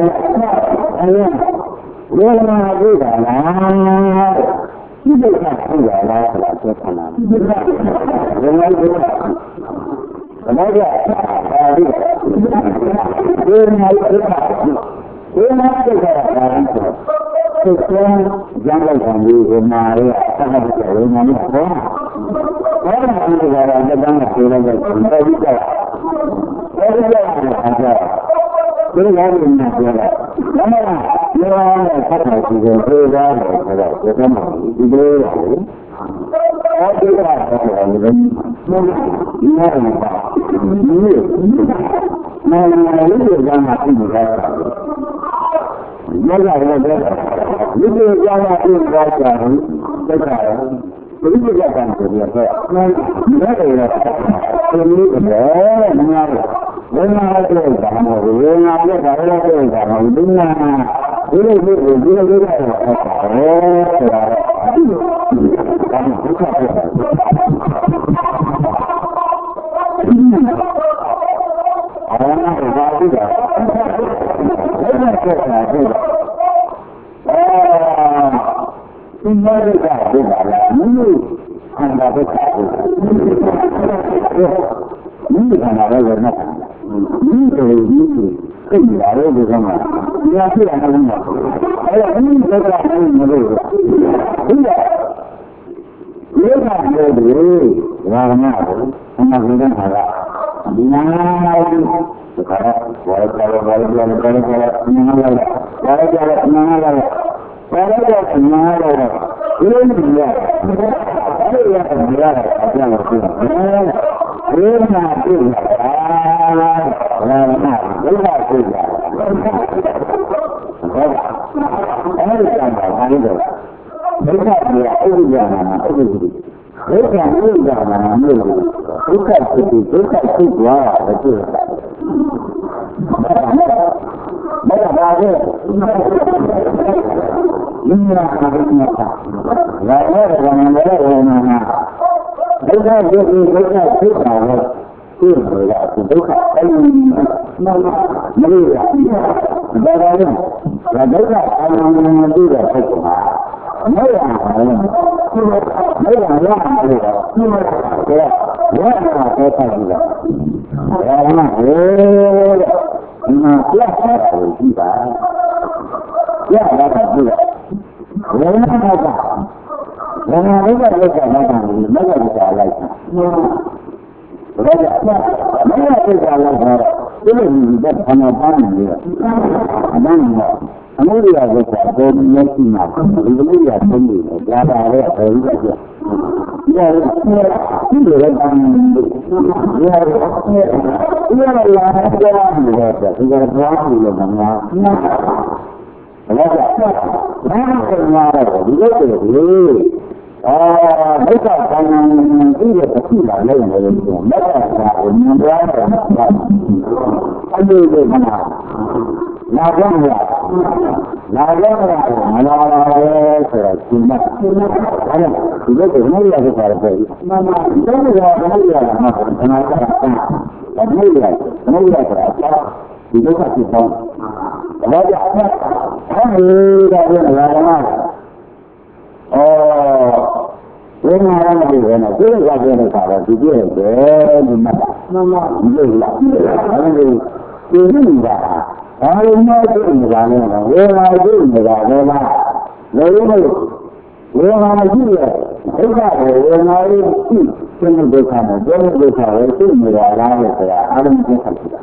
ဒါဘယ်မှာပြေးတာလားဒီလိုကပြေးရလားဆိုတာသိခဏဒီမှာဘယ်လိုလဲဘာကြောင့်အဲဒီဒီမှာဒီမှာဒီမှာကြည့်ရတာကသူကကြမ်းလိုက်တာမျိုးကိုမာရဆက်နေတယ်ဝိညာဉ်နဲ့ဟောဘာလို့ဒီကရာတက်တန်းကိုပြောလိုက်တယ်ဒီကအဲဒီကအားကြောင့်ဒီလိုမျိုးနဲ့ပြောတာ။ဒါမှမဟုတ်ဒီလိုနဲ့ဆက်နေကြည့်ရင်ပြေးသွားတယ်ဆိုတော့ဒီကမှဒီလိုရတယ်။အဲဒီကတော့လည်းဒီလိုမျိုးနဲ့ပါဒီလိုမျိုးနဲ့လည်းကြာမှပြင်ကြတာ။ယောဂလည်းပဲဒီလိုကြာမှပြင်ကြတာတက်တာဘယ်လိုကြတာလဲဆိုတော့ဒါလည်းလည်းဒီလိုပဲမများဘူးဝိညာဉ်ရဲ့တာမဟုတ်ဝိညာဉ်ရဲ့ဘာလို့လဲတာမဟုတ်ဒီနာဒီလိုမျိုးဒီလိုမျိုးတော့ဆိုတာဒီလိုဒါမှဒုက္ခဖြစ်တယ်အာနာဘာလို့လဲဘယ်နဲ့ဆက်တာလဲအာဒီမှာကဒီပါလားမင်းတို့အန္တရာယ်ဖြစ်တယ်မင်းကနာလည်းနဲ့ဒီလိုဒီစိတ်လာလို့ဒီကမှာညာဖြစ်တာလည်းမဟုတ်ဘူးအဲ့ဒါအင်းကကလည်းမလို့ဒီကဒီကလည်းဘာမှမဟုတ်ဘူးဘာမှမဟုတ်ဘူးအမှန်ကတော့ဟာဒီနာဒီကရဝါရကရဝါရကရကရကရနာလာဝါရကရနာလာဝါရကရနာလာဒီလိုမျိုးရအဲ့ဒါကမရတာအကျဉ်းလို့ပြောတယ်ဝိညာဉ်ပြည့်တာလာလာနာဒုက္ခပြည့်တာဟုတ်အဲ့ဒီကံပါဘာလို့လဲဒုက္ခပြည့်အဥဒ္ဒနာအဥဒ္ဒတိဒုက္ခအဥဒ္ဒနာမျိုးလို့ဒုက္ခဖြစ်ပြီးဒုက္ခဖြစ်သွားတာပြည့်တာဘာသာပါလဲဒီမှာအဘိညာတာလာရတဲ့နာမည်နဲ့ဝေဒနာဒုက္ခဖြစ်ပြီးဒုက္ခဖြစ်တာလေသိနေတာဒုက္ခအဲ့ဒီမမမလို့ရဒါကလည်း là đấy là anh đi về thôi của họ mấy là mấy là lo gì rồi thế là quá là cái cái gì rồi đó là thế mà tiếc hết rồi gì cả tiếc là cái gì rồi nếu nó không cả nếu nó lấy cái cái cái này thì mấy cái cái này mấy cái cái cái này cái gì đó anh nói anh đi anh nói anh đi là cái cái cái này thì mà cái gì là cái gì là là cái cái gì đó ya cái gì đó anh ya ya là là cái gì đó cái gì đó cái gì đó mà là nó cái nhà rồi cái gì à bây giờ anh đi về cái gì là lấy rồi bây giờ là mình ra anh đi về nào là cái gì là cái gì là là cái gì mà anh đi về cái này là cái gì mà mà cái gì là cái gì là mà nó là cái gì là cái gì là cái thì nó là cái gì bây giờ anh đi ra cái là nó oh ini orang lagi mana tu lagi ni kalau tu dia dia di mana mana dia lah orang ni ini dah orang ni tu ni dah ni orang ni ni dah ni lah lalu ni orang ni dia kita orang ni tu kena bersama jangan bersama itu ni dah lah ya ada mungkin sahaja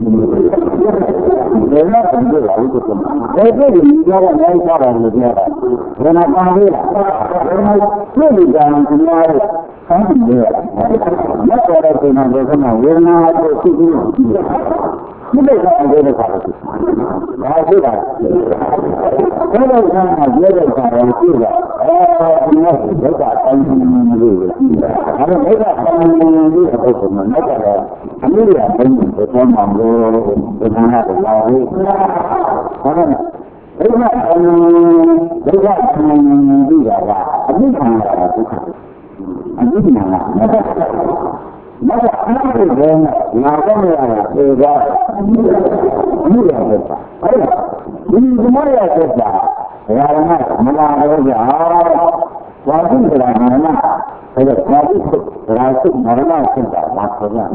Dena tentu lalu itu. Jadi dia orang cara dia. Dena kami lah. Dena itu jangan keluar. Kami dia. Maka orang itu nak bersama. Dena itu sih. Tidak ada dia cara itu. Bahagia. Kalau orang dia cara itu lah. Oh, ini kita akan menunggu. Kalau kita akan menunggu apa pun, maka kami akan bersama. Dengan hati lalu, karena mereka mereka juga lah, ini sangat ini sangat. Maka apa yang lakukan adalah juga ini yang kita. Ini semua yang kita. Karena melalui wajib berana. Saya wajib berasa merana kita maksudnya.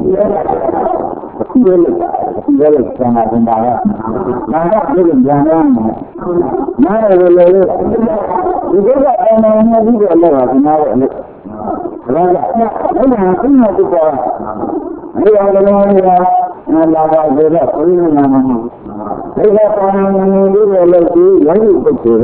Kecil, kecil sangat rendah. Mana boleh jangan, mana boleh. Juga orang ini juga lewat, mana. Raja, ini apa yang kita? Ini orang ini yang lawan dia, ini nama. Ini orang ini lagi, lagi kecil.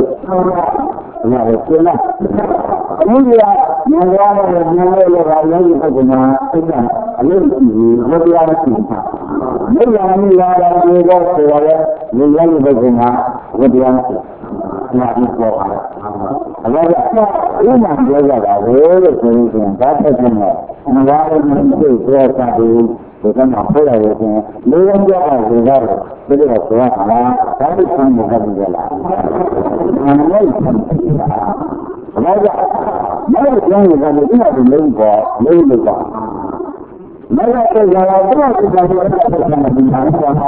Ya, betul. Ini dia yang lawan yang lawan lagi bagaimana? Ini, ini dia yang kita. Ini yang ini lawan juga saya, ini lagi bagaimana? Ini yang kita. Nah, itu. Allah ini dia jaga, boleh sini tak sini. Lawan itu saya tadi bukan apa lagi sini. Dia jaga juga. Jadi saya Allah, tapi kamu bukan jaga. Mana itu? Raja, mana yang juga tidak dilakukan, dilakukan. Mana kerja apa kita lakukan di mana?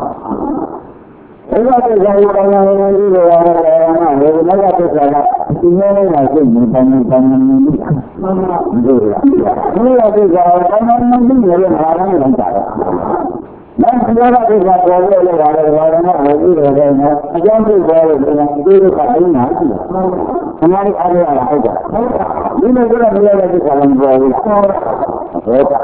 Kerja kerja orang yang di luar mana? Mana kerja? Ini lagi banyak-banyak ini. Ini lagi orang yang di luar mana yang tak. Dan segala kerja kerja orang-orang yang di luar mana, jangan berbuat dengan diri kami nanti. हमारी आगे वाला होगा ये नजर मिला लगे कलम होगा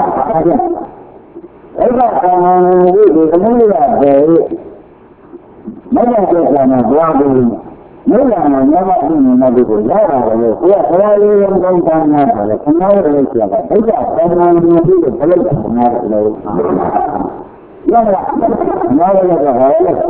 ऐसा कानून ये देखने वाला है मजा के जाना दुआ दे नहीं जाना नवा दिन नबी को जा रहा है ये सवाल ये हम काम ना करे हमारे लिए क्या है ऐसा कानून नबी को भले हमारे लिए या हमारे लिए है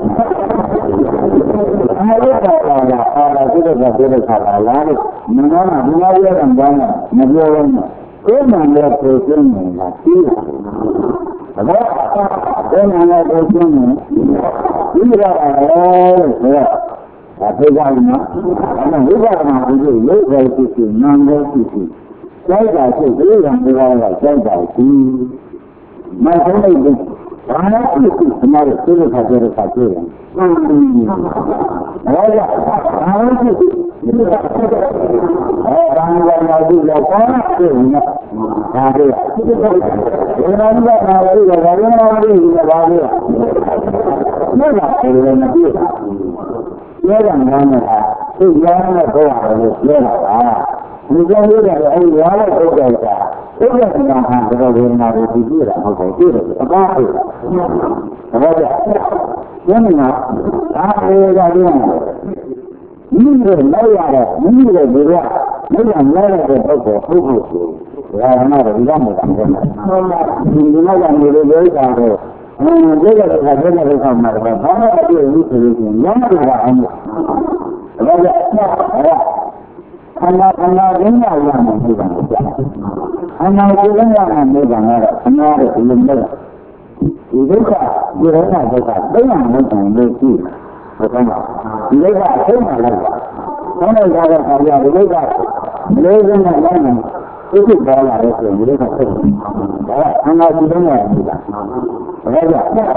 हमारे वाला वाला juga berbeda salah lalu mana dunia yang banyak nabiya itu mana prosesnya mati ada ada mana prosesnya ini ada ya tapi jangan ana juga mana itu juga itu nangga itu saya itu yang berada saya itu macam itu ဘာလဲဒီမှာသိတဲ့ခါကျတော့ခါကျတယ်။ဟုတ်ကဲ့။ဘာလို့ဒီဒီကအဲဘာလဲလာကြည့်လဲ။ဘာလဲဒီမှာဒါလေး။ဒီကဒီမှာကဘာလဲလဲဘာလဲလဲဘာလဲလဲဘာလဲ။မလားဒီလိုမကြည့်ဘူး။ပြောတာမှန်းတာသူရောင်းတဲ့ဘောရတယ်လို့ပြောတာပါ။ဒီကြောင့်လို့လည်းအဲဒီရောင်းတဲ့ဘောကသိတဲ့ကံဟာတော်ဝေဒနာကိုကြည့်ရတာဟုတ်တယ်ကြည့်တယ်အပါဟုတ်တယ်ဟုတ်တယ်ကျင်းနေတာအားလေးကလေးနဲ့မိမိတို့လောက်ရတဲ့မိမိတို့ဒီကမိဘလောက်ရတဲ့ပုဂ္ဂိုလ်ဟုတ်ဟုတ်ဆိုဒါကမှတော့ဒီကမှတော့ဟုတ်တယ်ဟုတ်လားဒီလိုကနေလို့ပြောတာတော့အဲဒီကလည်းခါတဲ့တဲ့ခါမှာတော့ဘာမှမပြည့်ဘူးဆိုလို့ရှိရင်ညမတို့ကအောင်ဟုတ်တယ်ခန္ဓာခန္ဓာရင်းရရမယ်ဒီကံခန္ဓာကိုယ်ရင်းရမယ်ဒီကံကတော့ခန္ဓာရဲ့အလုံးမဲ့ဒီဒုက္ခဒီရောဂါဒုက္ခသိရမယ်ဆိုရင်လို့ကြည့်ဟုတ်ကဲ့ဒီဒုက္ခအဆုံးမှလိုက်ပါဆောင်းလိုက်တဲ့ခါကျဒီဒုက္ခလေးစင်းနဲ့လည်းသိသိပေါ်လာတဲ့ဆိုရင်ဒီဒုက္ခသိတယ်ဒါကခန္ဓာကိုယ်ရင်းရမယ်ဒီကံဟုတ်ကဲ့ဒါကဒီမှာ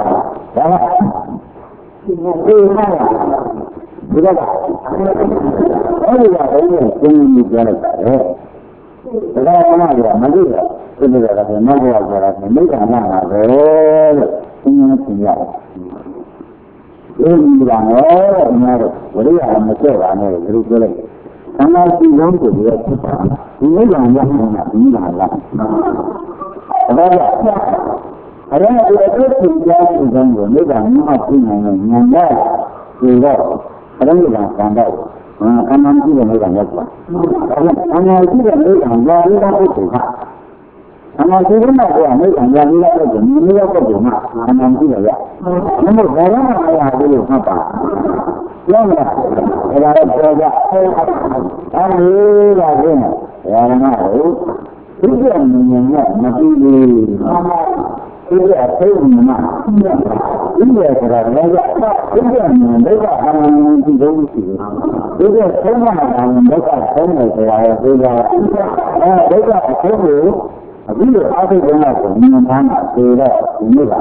ဒီကအဲ့ဒီကဘုရားကျင်းပြီးပြောလိုက်တယ်။ဒါကမှလည်းမကြည့်ရဘူးဒီလိုကလည်းမဟုတ်ဘူးဆိုတာကမိစ္ဆာနာပါပဲလို့သင်ရသင်ရတယ်။ဒီလိုကတော့ငါတို့ဝိရိယမကျက်ပါနဲ့လို့ပြောလိုက်တယ်။ခန္ဓာရှိလုံးကိုဒီကဖြစ်တာဒီမိစ္ဆာရနေတာဒီမိစ္ဆာလား။ဒါကအဲ့ဒါကိုအတူတူကြားပြီးတော့မိစ္ဆာမှာပြင်နေတယ်ညံတဲ့ဒီတော့အဲ့ဒါကကံတော့အမှန်ကြည့်တဲ့နေကရောက်သွား။ဒါကြောင့်အမှန်ကြည့်တဲ့နေကကြာရတဲ့ပုဂ္ဂိုလ်ကအမှန်ကြည့်တဲ့နေကနေကကြာရတဲ့ပုဂ္ဂိုလ်မျိုးမျိုးပုဂ္ဂိုလ်ကအမှန်ကြည့်ရရ။ဘယ်လိုဘာလို့မရဘူးလို့မှတ်ပါ။ပြောမလား။ဒါလည်းပြောကြ။အဲဒီကပြင်းတယ်။ဒါကလည်းဒီကမြင်နေမပြီးဘူး။ဒီကအသိဉာဏ်မှာဒီရဲ့ဆိုတာလည်းဒီကမြင်တဲ့ကအမှန်ကြည့်လို့ရှိတယ်ဒီကဆုံးမတာဒုက္ခဆုံးနေကြရတယ်ဒီကအဲဒုက္ခအဆုံးကိုအခုလိုအသိဉာဏ်ကိုမြင်မှန်းသိတော့ဒီလိုပါ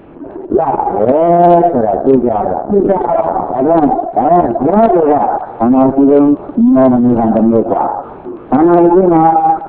ရတယ်ဆိုတာသိကြတာသိကြတာအဲဒါဘာလို့လဲဘာလို့ဒီလိုနာမည်ကတမျိုးကဘာလို့ဒီမှာ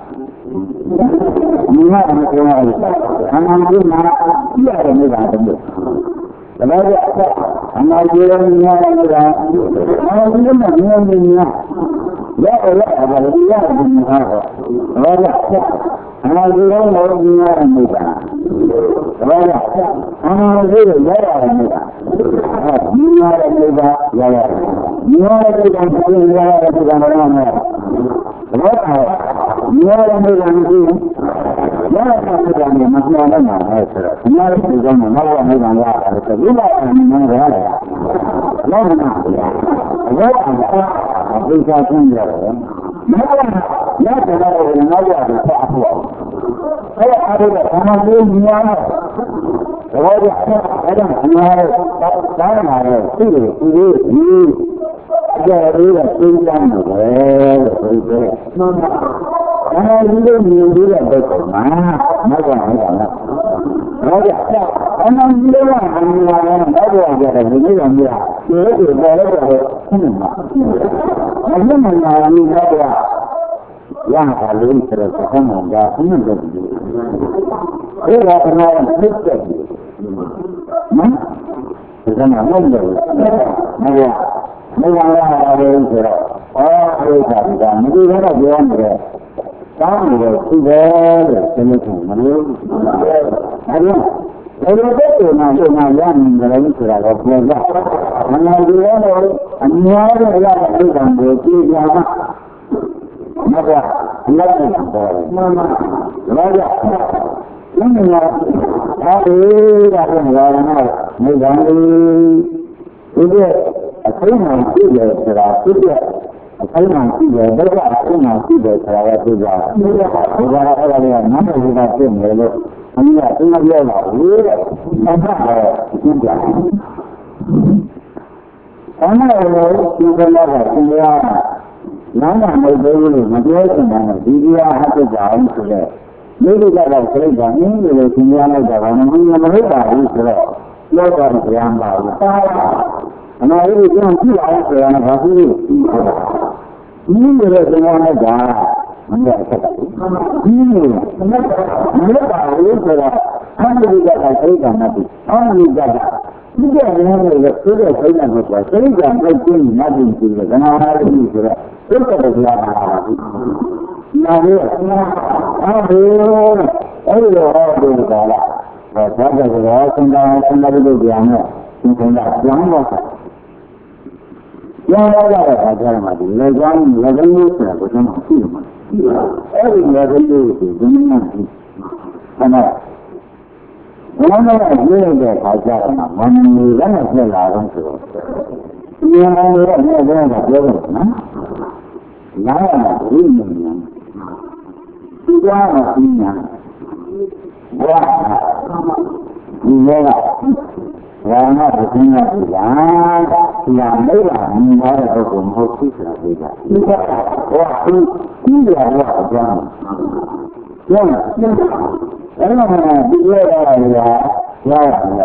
ဒီမှာမပြောရဘူးအမှန်ကမှပြရတယ်နေတာတည်းဒါလည်းအမှန်ကြီးလည်းများနေတာအမှန်ကြီးမှများနေတာရရရဘာလို့ရရတယ်ဟာတော့ဘာလဲအမှန်ကြီးလည်းများနေတာဘာလဲအမှန်ကြီးလည်းရရတယ်နေတာဒီများတယ်နေတာရရတယ်ဒီများတယ်နေတာပြင်ရရတယ်ဆိုတာလည်းမဟုတ်ဘူးဘာလဲဒီများတယ်နေတာကြီးရတာကလည်းမပြောနိုင်ပါဘူးဆိုတော့ဒီမှာဒီကောင်ကနောက်ကနေကရတယ်ဆိုပြီးတော့နည်းရတယ်။လောကမှာဘောကအပိစ္ဆာဆင်းရတယ်။နောက်တော့နောက်တော့နောက်ရတယ်ဆက်အဖို့။အဲအားလုံးကဘာမှမများဘူး။ဘောကအဲ့ဒါအများကြီးတောင်းလာတယ်သူ့ကိုသူ့ကိုဒီကြရည်ကသိကြတယ်လို့ဆိုတယ်။မှန်ပါအဲဒီလိုမြင်ပြီးတဲ့ပုဂ္ဂိုလ်မှာမဟုတ်ပါဘူးလား။ဟုတ်ကဲ့။အမှန်ကြီးကအမှန်တရားနဲ့တော့ပြောကြတယ်ဒီလိုမျိုးဒီလိုပေါ်လို့တော့ဟုတ်မှာ။အမှန်မှန်လာပြီးတော့ရတာလို့ဆိုတော့ဆန်းမှာကအမှန်တည်းဒီလိုကနားဖြစ်တယ်။နော်။ဒါကမှမဟုတ်ဘူး။မရမရရတယ်ဆိုတော့အော်အဲ့ဒါကမဒီကတော့ပြောနေတယ်တောင်းလို့သူ့ပဲလို့သိလို့မလို့အဲဒီအဲ့ဒီတော့ဒီမှာဒီမှာရနေတယ်ဆိုတာတော့ပြောကြမနာကြရတော့အများကြီးရတဲ့အိမ်ကိုကြည့်ကြမှာမဟုတ်ဘူးလက်နဲ့ပေါ်တယ်မှန်ပါဘာကြောင့်ဒီမှာအဲဒီကပြန်လာတော့မိဘတွေဒီအခိုင်အမာကြည့်ရဆိုတာသူ့ရဲ့အခိုင်အမာကြည့်ရတော့အခိုင်အမာကြည့်ရဆိုတာကသိကြတယ်။ဒီကအဲ့ဒါလေးကနားမလည်တာဖြစ်နေလို့အင်းကသူမပြောပါဘူးတဲ့။ဘာသာလဲကြည့်ကြ။ဘာမှလည်းဒီကနေ့ကသင်ရနားမမဟုတ်ဘူးလို့မပြောချင်တယ်ဒီဒီဟာဟတ်ကြအောင်ဆိုတဲ့မိမိကတော့စိတ်ကအင်းလို့သင်ရလိုက်တာကမင်းမဟုတ်ပါဘူးဆိုတော့လောကရဗျာပါဘူးတာအနာရီကကြည့်လိုက်ဆိုရင်ဘာဖြစ်လို့ဒီလိုသင်ရလိုက်တာမင်းရဲ့အချက်ဘူးဒီလိုမဟုတ်ပါဘူးဆိုတော့အမှန်တရားကစိတ်ကမတူအမှန်တရားကဒီကနေ့လည်းဆိုတဲ့စိတ်ကမတူစိတ်ကမတူဘူးမတူဘူးဆိုတော့ငါဟာလို့ဆိုတော့စိတ်ကတရားပါဘူးနာရီအားဘယ်လိုအဲ့လိုဟောတယ်ကလားဘာသာကြတော့စံတော်စံတော်လို့ပြောမယ်သင်္ခါရကျောင်းတော့ကျောင်းတော့တဲ့အခါကျတော့ဒီလေကျောင်းလေကလေးဆိုတာကိုကျွန်တော်သိတယ်မှာအဲ့ဒီလေကလေးကိုဒီနေ့မှသိဆန္ဒဘယ်လိုလဲရေးတဲ့အခါကျတော့မမီလည်းနဲ့ဖြစ်လာတော့ဆိုတော့ဒီမှာလည်းလည်းပြောတာပြောတယ်နော်နားရမှာဘယ်လိုလဲဒီကြောင့်ဒီညာဘာဒီလေကဘာမှမသိနေဘူးလားဒီဟာမိဘမြင်ရတဲ့ပုဂ္ဂိုလ်မဟုတ်ဘူးဆိုတာသိတာဒီကဟောဒီဒီရတော့ကြောင်းကျောင်းအဲ့လိုမှဒီလေရတာရရရတယ်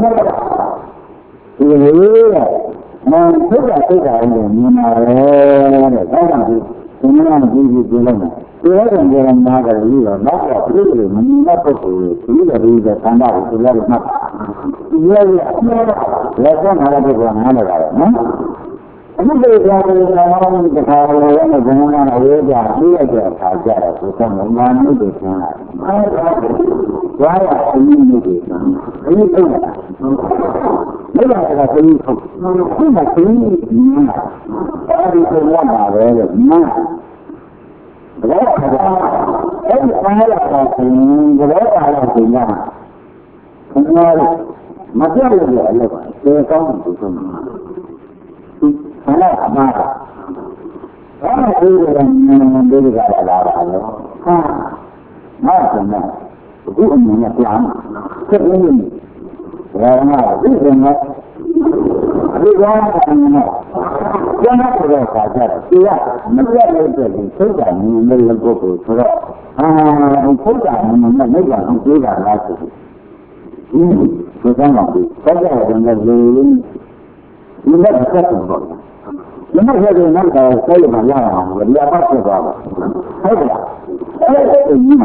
ဒီလေမန်သုဒ္ဓသုဒ္ဓရဲ့မြင်ရတယ်တဲ့ဒါကြောင့်ဒီဒီမှာဒီဒီပြောလိုက်မယ်ဒီလိုကြံနာကြလို့တော့နောက်ကပြည့်စုံမင်းမပုဂ္ဂိုလ်ကိုဒီလိုဒီကသံဃာကိုပြောရမှာဒီလိုရလက်ဆောင်လာတဲ့ကောင်နားလည်းပါတယ်နော်အခုဒီကြောင်ကိုကျွန်တော်တို့တခါလိုရတဲ့ဘုံကလည်းဝေးကြပြီးရတဲ့အခါကျတော့ဒီကမှမာနုတွေဆင်းလာတယ်။ဘာရအင်းကြီးတွေဆင်းအင်းထုတ်တာ။ဒါကလည်းခရီးထုတ်။ဒီမှာခရီးနာအဲဒီကိုရမှာပဲလေ။နာဒါကအဲ့ဒီအားရတာကိုဘယ်လိုအားရကိုညာ။ခင်ဗျားမပြောရဘူးအလုပ်ပါ။သေကောင်းတယ်ဆိုမှဆန္ဒအမှားဘာမှသိတယ်နည်းနည်းလေးကလာတာလေဟာမဟုတ်ဘူးအခုအမြင်နဲ့ပြန်ဆက်လို့ဘာမှသိတယ်နော်ဒီကောင်ကအမြင်နဲ့ကျန်တဲ့ခါကျတော့ဒီကမပြတ်လို့တဲ့သိတာမြင်လို့ပုဂ္ဂိုလ်ဆိုတော့အာသိတာမြင်နဲ့မိဘကိုသိတာလားဆိုဒီဒီကောင်ကဒီဆက်ကြတယ်လည်းလေဒီမဲ့ဆက်တော့ဒီမှာရတဲ့နောက်တော့ဆက်ရမှာရအောင်ဘယ်လိုပတ်ဖြစ်သွားလဲဟုတ်ကဲ့အဲ့ဒါကိုညီမ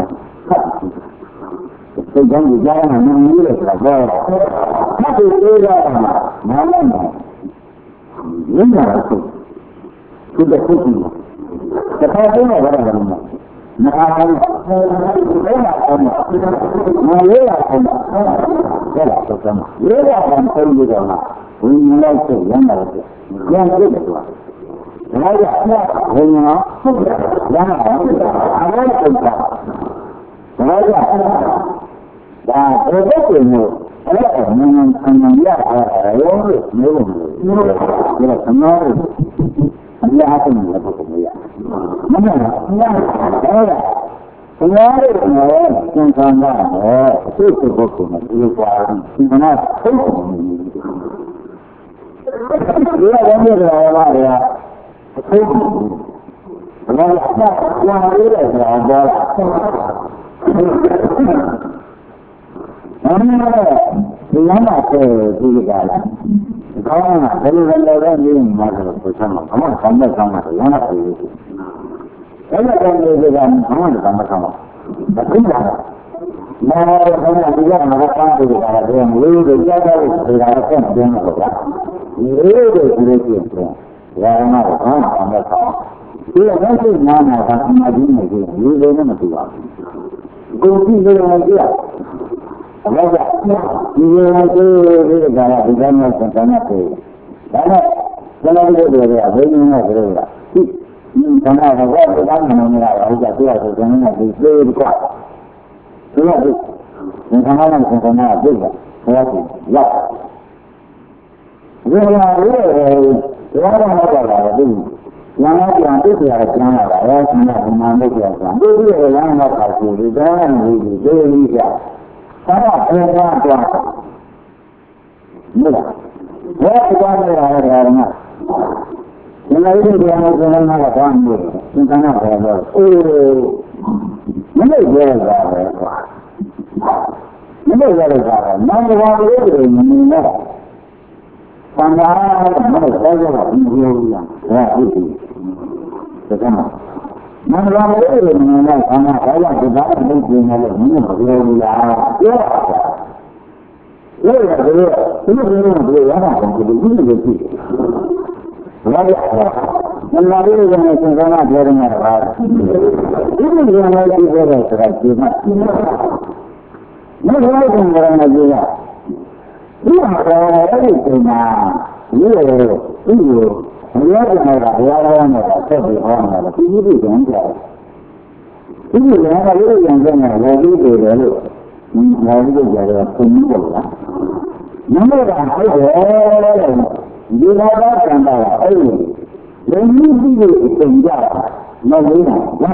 ဆက်ကြည့်ကြရမှာမင်းကြီးလေဆိုတာပြောတာမှတ်ပြီးသေးတာမှာမဟုတ်ဘူးရင်းတာကိုသူတို့ကိုကြည့်တယ်ခါတော့ဘာလဲမဟုတ်နားလည်းဘယ်မှာအောင်မလေးရအောင်ဒါလားတော့ကမ်းလေးရအောင်ဆုံးပြီးတော့မှဝိညာဉ်လိုက်ရမ်းလာတယ်ကျန်တယ်ကွာဒါကဘယ်မှာဟုတ်တယ်ဒါကအားလုံးကိုတာဒါကဒါဘယ်လိုလဲမျိုးအဲ့ဒါမှန်မှန်အမှန်ရတာရောလို့မျိုးလို့မျိုးလို့ဒါကသမားလို့အများကြီးလည်းပုဂ္ဂိုလ်ရမဟုတ်လားအများကြီးအဲ့ဒါဘုရားရဲ့နော်သင်္ခါရနဲ့အဖြစ်ပုဂ္ဂိုလ်နဲ့ဒီကွာဒီကနေ့သိတယ်ဒီကနေ့တော့ပါတယ်အဖြစ်ဘယ်လိုလဲဘာလို့လဲဆိုတော့ဘာလဲအမှန်တော့ဒီလမ်းမှာဆိုဒီကလာကောင်းတာဘယ်လိုလဲလဲနေမှာဆိုတော့ဆက်မှာဘာမှဆောင်းတဲ့ဆောင်းမှာလမ်းမှာဆိုအဲ့ဒါကြောင့်ဒီကဘာမှမဆောင်းမှာအခုလာမော်ဘုရားဒီကမှာကောင်းတယ်ကလည်းဒီလိုတွေကြားတယ်ဆိုတာကဆက်ပြန်တော့ဗျာဒီလိုတွေဒီလိုပြင်တယ်ဘာမှမဆောင်းမှာဆောင်းဒီကနေ့ကနားမှာကအမှန်ကြီးနေတယ်ဒီလိုနဲ့မတူပါဘူးကိုကြည့်လို့မကြည့်ရဘာလဲဒီလိုမျိုးဒီကကဒီကနေ့စံတမ်းနဲ့ဒါနဲ့ကျွန်တော်တို့တွေကအဘိဓမ္မာဆိုတော့ဒီခန္ဓာကဘာလို့ကောင်းနေလဲဟုတ်ကဲ့သူကဆိုကျွန်တော်ကဒီသေးကွာသူကဒီခန္ဓာနဲ့စံတမ်းကပြည့်တယ်ဘုရားကြီးရောက်ဒီလိုမျိုးဒီလိုမျိုးတော့လာတယ်ဒီလမ်းကြောင်းပြည့်စုံရကျမ်းလာတာရောဆန္ဒဘုံမှာလုပ်ကြတာဒီလိုလမ်းတော့ပါစီဒီတော့နေဒီဒီလိုကြဆန္ဒဘယ်တော့တော့မလားဘယ်တော့လဲရတယ်ငါဒီလိုဒီလိုကတော့ကျွန်တော်ကတော့တောင်းနေတယ်သင်္ကန်းကတော့အိုးမ नहीं जाएगा नहीं जाएगा मन वाले नहीं ना संभाल नहीं जाएगा ये है इसी तो क्या मन वाले नहीं ना खाना खाया तो बात नहीं देना नहीं भगवान ये ये ये ये ये यार हमको बिल्कुल नहीं हमारे जने से गाना घर में रहा ये भी हमारे की जगह है राजी में मैं हमारे घर में जीवा ये हमारा है कि ना ये ये ये हमारा यार हमारा सब हमारा ये भी जानता है ये हमारा ये जानता है वो भी दे रहे हो मैं भी जगह सुन बोला नंबर है ये वाला कहता है ये नहीं भी समझा मैं नहीं ना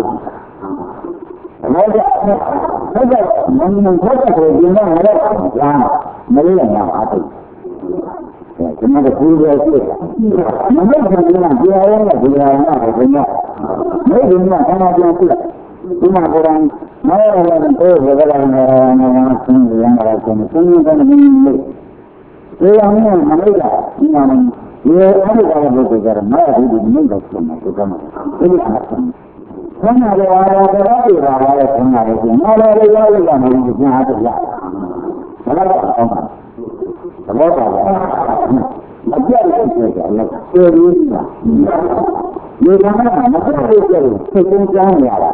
मैं जब मैं मन को तो जीना है यहाँ मेरे यहाँ आते हैं मैं तो पूरी ऐसे मैं समझना ये है ना ये है ना है ना मैं जीना खाना जीना तुम्हारा पुरान मैं वाला तो बदला मेरा मैं सुन रहा हूँ सुन रहा हूँ ये हमने हमेशा ये हमारे लोगों का मैं अभी नहीं देखता मैं तो कम ये भी खाता हूँ हमारे वाले वाले वाले हमारे हमारे वाले वाले हमारे यहाँ तो जा हमारा काम हमारा मध्य प्रदेश है अलग तेरी ये गाना मध्य प्रदेश से कौन सा है यार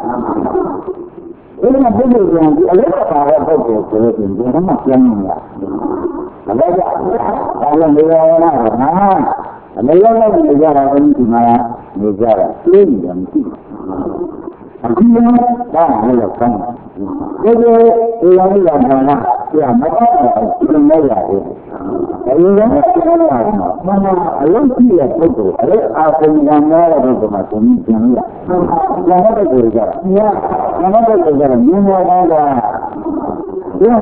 ये मध्य प्रदेश है अलग सारा तो कहते हैं हम क्या नहीं यार अलग kalau negara mana, negara negara ini di mana negara ini yang itu. Artinya, dah ada kan. Jadi yang yang mana, yang mana yang negara. Jadi mana mana yang dia itu, ada apa yang mana itu macam ni dia. Yang ada negara, ya, yang ada negara, yang ada. Ya,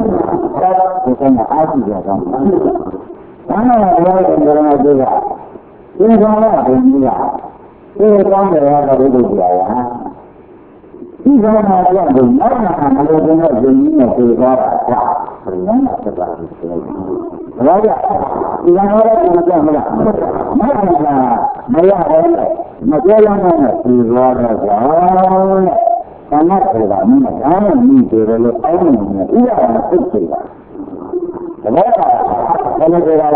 bukan apa juga. Karena orang yang juga, ini sama juga. Ini sama dengan itu juga ya. Ini sama dengan itu. Mana ada dengan dunia juga. Pernah terjadi. Lalu, yang orang yang macam mana? Mana Maya ada, macam mana? Tidak ada. Karena tidak mana ni terlalu awal. Ia masuk tidak. Kenapa? Kalau tidak,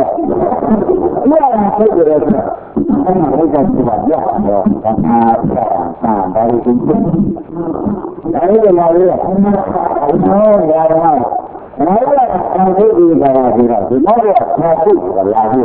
ia masuk tidak. Karena mereka tidak dia, karena ah dari itu. Dari lalu, oh ya ramai. Kenapa? Kalau di bawah tidak, tidak masuk lalu.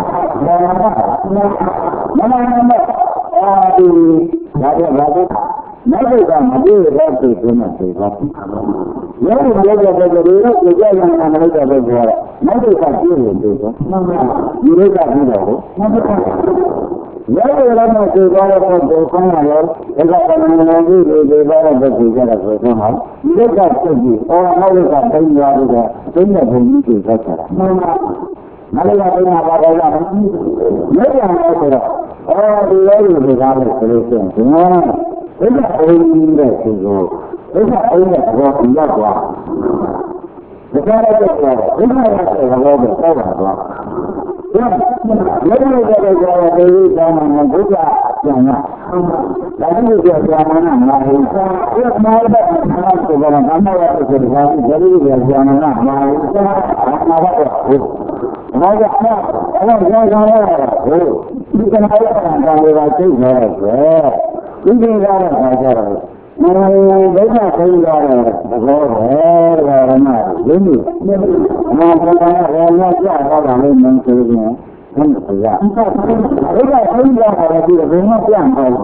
Mana mana? Ah di, ada ada. Mereka masih berada di mana? Mereka berada di mana? Mereka yang mereka berada. Mereka sendiri itu. Mereka tidak. Mereka orang yang berada di sana, mereka mengenali di berada di sana. Mereka sendiri. Orang mereka tinggal di tinggal di sana. Mereka punya apa-apa? Mereka ada. Orang di luar berada di sana. Ini ini itu, ini ini buat dia buat. Sekarang itu, ini adalah betul. Ya, jadi kalau saya dari zaman muda, jangan. Lagi dia zaman lagi. Ya, mau dah zaman tu zaman lama waktu terjadi. Jadi dia zaman lama. Apa apa? Mau dah apa? Kalau dia zaman lama, kita nak apa? Kalau kita jadi. Ini adalah ajaran. Mereka kailan beror berana. Ini. Mereka orang yang ada dalam menceritakan. Mereka mereka kailan ada di rumah yang ada.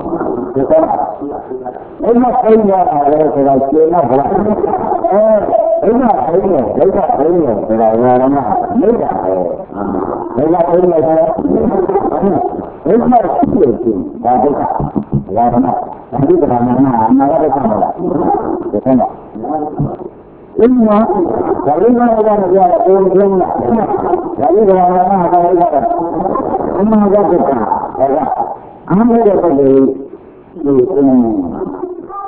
Mereka kailan ada dalam sekolah. Eh, mereka kailan, mereka kailan dalam mereka. Mereka kailan ada. Mereka itu ada. Karena nanti bagaimana anak mereka malah, betul tak? Ini kalau orang dia orang lah, jadi bagaimana ada mereka? Ini ada kita, ya. Anak mereka di di ini.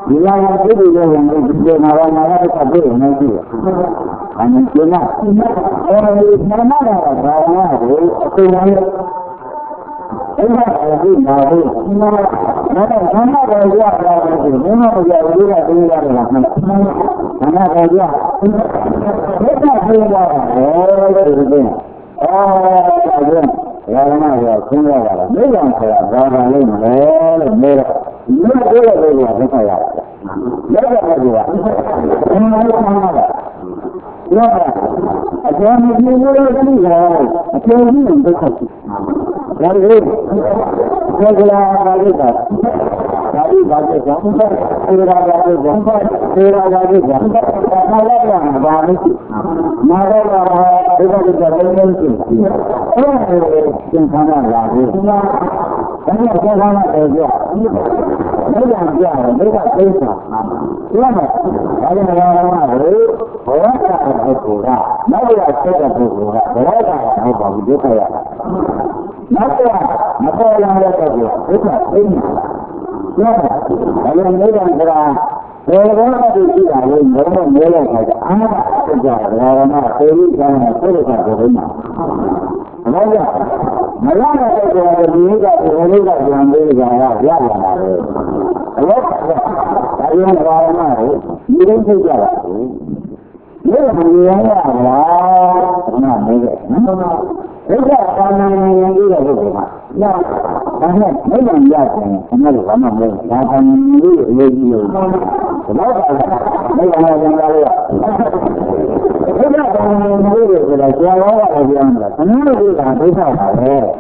ဒီလာရပြည်ပြည်ရဲ့ဝင်ဒီလိုနာရနာရတဲ့ပြေနေကြည့်။အမှန်ကျနာအဲဒီနာမနာဘာဝနာကိုအကုန်လုံးအဲ့ဒါကိုနာဖို့နာနာဘာနာကိုရတာကိုဘုန်းတော်ကြောင့်ဒီကပြေးရတယ်လားမှန်ဘာနာကိုရဘုရားပြေးရတယ်ဒီလိုအော်ဒါရာဇနာကဆင်းရဲတာမိဂံဆိုတာဘာသာလေးမလဲလို့မေးတော့ဒီလိုပြောရလို့ကသက်ရတာ။လက်ရတဲ့ကဘယ်လိုလဲဆန်းတာလဲ။ပြောတာအကျဉ်းကြီးလို့လည်းသိရတယ်အကျဉ်းကြီးကိုသိတယ်။ဒါလေးကျေကလာပါလိမ့်တာ။ဒါဒီဘာကြောင့်သေရာဘာကြောင့်သေရာဘာကြောင့်ဘာလဲဘာဘာလို့မာရတာဒီကနေ့ကလည်းမင်းရှိအဲ့ဒါကိုသင်္ခါရလာဘူး။ဒါကသင်္ခါရတယ်ကြောင့်မိဘကြားတယ်မိဘသိတာ။ဒီမှာဒါလည်းဘာလို့လဲဘောရတာဟုတ်ကူကနောက်ရဆက်တဲ့ပုဂ္ဂိုလ်ကဘောရတာဟုတ်ပါဘူးဒုက္ခရ။နောက်ရမပေါ်လာတဲ့ပုဂ္ဂိုလ်ဒုက္ခသိနေတာ။ဒါလည်းမိဘကဘယ်လိုမှသိကြတာလဲဘယ်လိုမျိုးလဲဆိုတော့အာမစကြရာရမသေရိကံနဲ့သေရိကံကိုဘယ်မှာဘာလဲမရတဲ့ကောဒီကဒီလိုကပြန်ပြီးကြရရလာတာလေအဲ့ဒါဒါရင်ရာရမကိုဒီလိုသိကြတာလေဒီလိုရရပါလားခဏမေးတယ်နော်ဒုက္ခအာနန္ဒရင်ကြီးတဲ့ဘုရားနာဒါနဲ့မိမရတယ်ခင်ဗျားတို့ဘာမှမလုပ်ဒါကံကြီးအရေးကြီးလို့ဘာလို့မိမရတယ်လားလို့ဒုက္ခအာနန္ဒရင်ကြီးဆိုတာကျော်ရောအပြောင်းတာခဏလေးကဒုက္ခပါပဲဘုရားခဏလေးက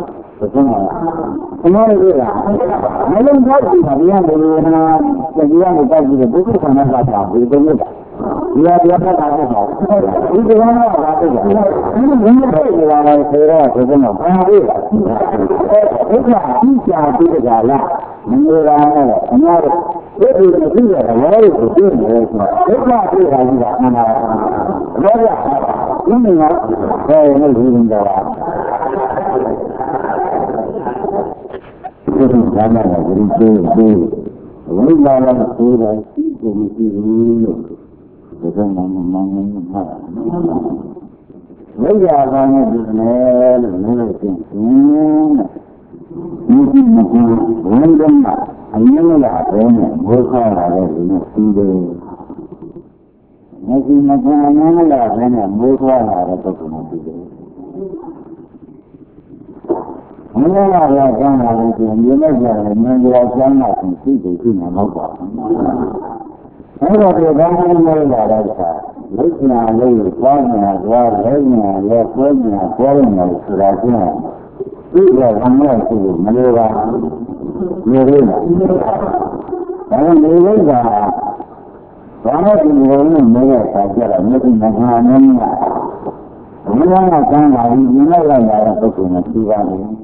မလုံးတော့ဒီမှာပြန်လို့နာပြန်လို့တိုက်ကြည့်တဲ့ဒုက္ခဆန္ဒကတာဒီတည်းကဒီရပြတ်တာတော့ဒီကနေ့တော့ဘာဖြစ်လဲဒီလိုမျိုးပြေးလာတယ်ဆိုတော့ဒီကတော့ဘာလို့လဲဒုက္ခအကြီးချာပြီးကြလားမင်းရာနဲ့အများတို့ဒီလိုကြည့်ရတယ်ဘာလို့ကိုသိနေလဲဆိုတော့ဒုက္ခပြေးတာကြီးကအမှန်ပါဘာလဲဒီနေ့ကဘယ်နဲ့ဒီလိုတော့ဒီလိုဘာမှမကြည့်သေးဘူးဝိမာနဆိုတဲ့ကိုမရှိဘူးလို့ဒီကနေ့မှမမှန်ဘူးဟာဝိညာဉ်ကောင်းတဲ့ဒီနေ့လို့လည်းလို့ရှင်းရှင်းတဲ့ဒီမှာဝန်ဒမအမြင်လာတဲ့ဘုရားလာတဲ့ဒီလိုရှိတယ်။မရှိမကအမြင်လာတဲ့ဘုရားလာတဲ့ပုဂ္ဂိုလ်မျိုးရှိတယ်။မင်းလာရကောင်းတာလို့ဒီမြင်လိုက်ကြတယ်မြင်ကြအောင်ကျောင်းလာရင်သိတယ်ရှိမှာမဟုတ်ပါဘူး။အဲ့တော့ဒီကောင်းကောင်းလေးလာတဲ့အခါလိက္ခဏာလေးကိုကြောင်းနေတာကြွားလဲနေတာလဲပွဲနေတာပွဲနေတာဆိုတာချင်းဒီကဘာမှမရှိဘူးမလို့ပါနေရင်းဒါနဲ့နေရင်းကဘာမှဒီလိုမျိုးနေတဲ့အခါကျတော့မြတ်မဟာမင်းကဘုရားကကမ်းလာပြီးမြင်လိုက်ရတဲ့ပုဂ္ဂိုလ်နဲ့ပြီးပါလိမ့်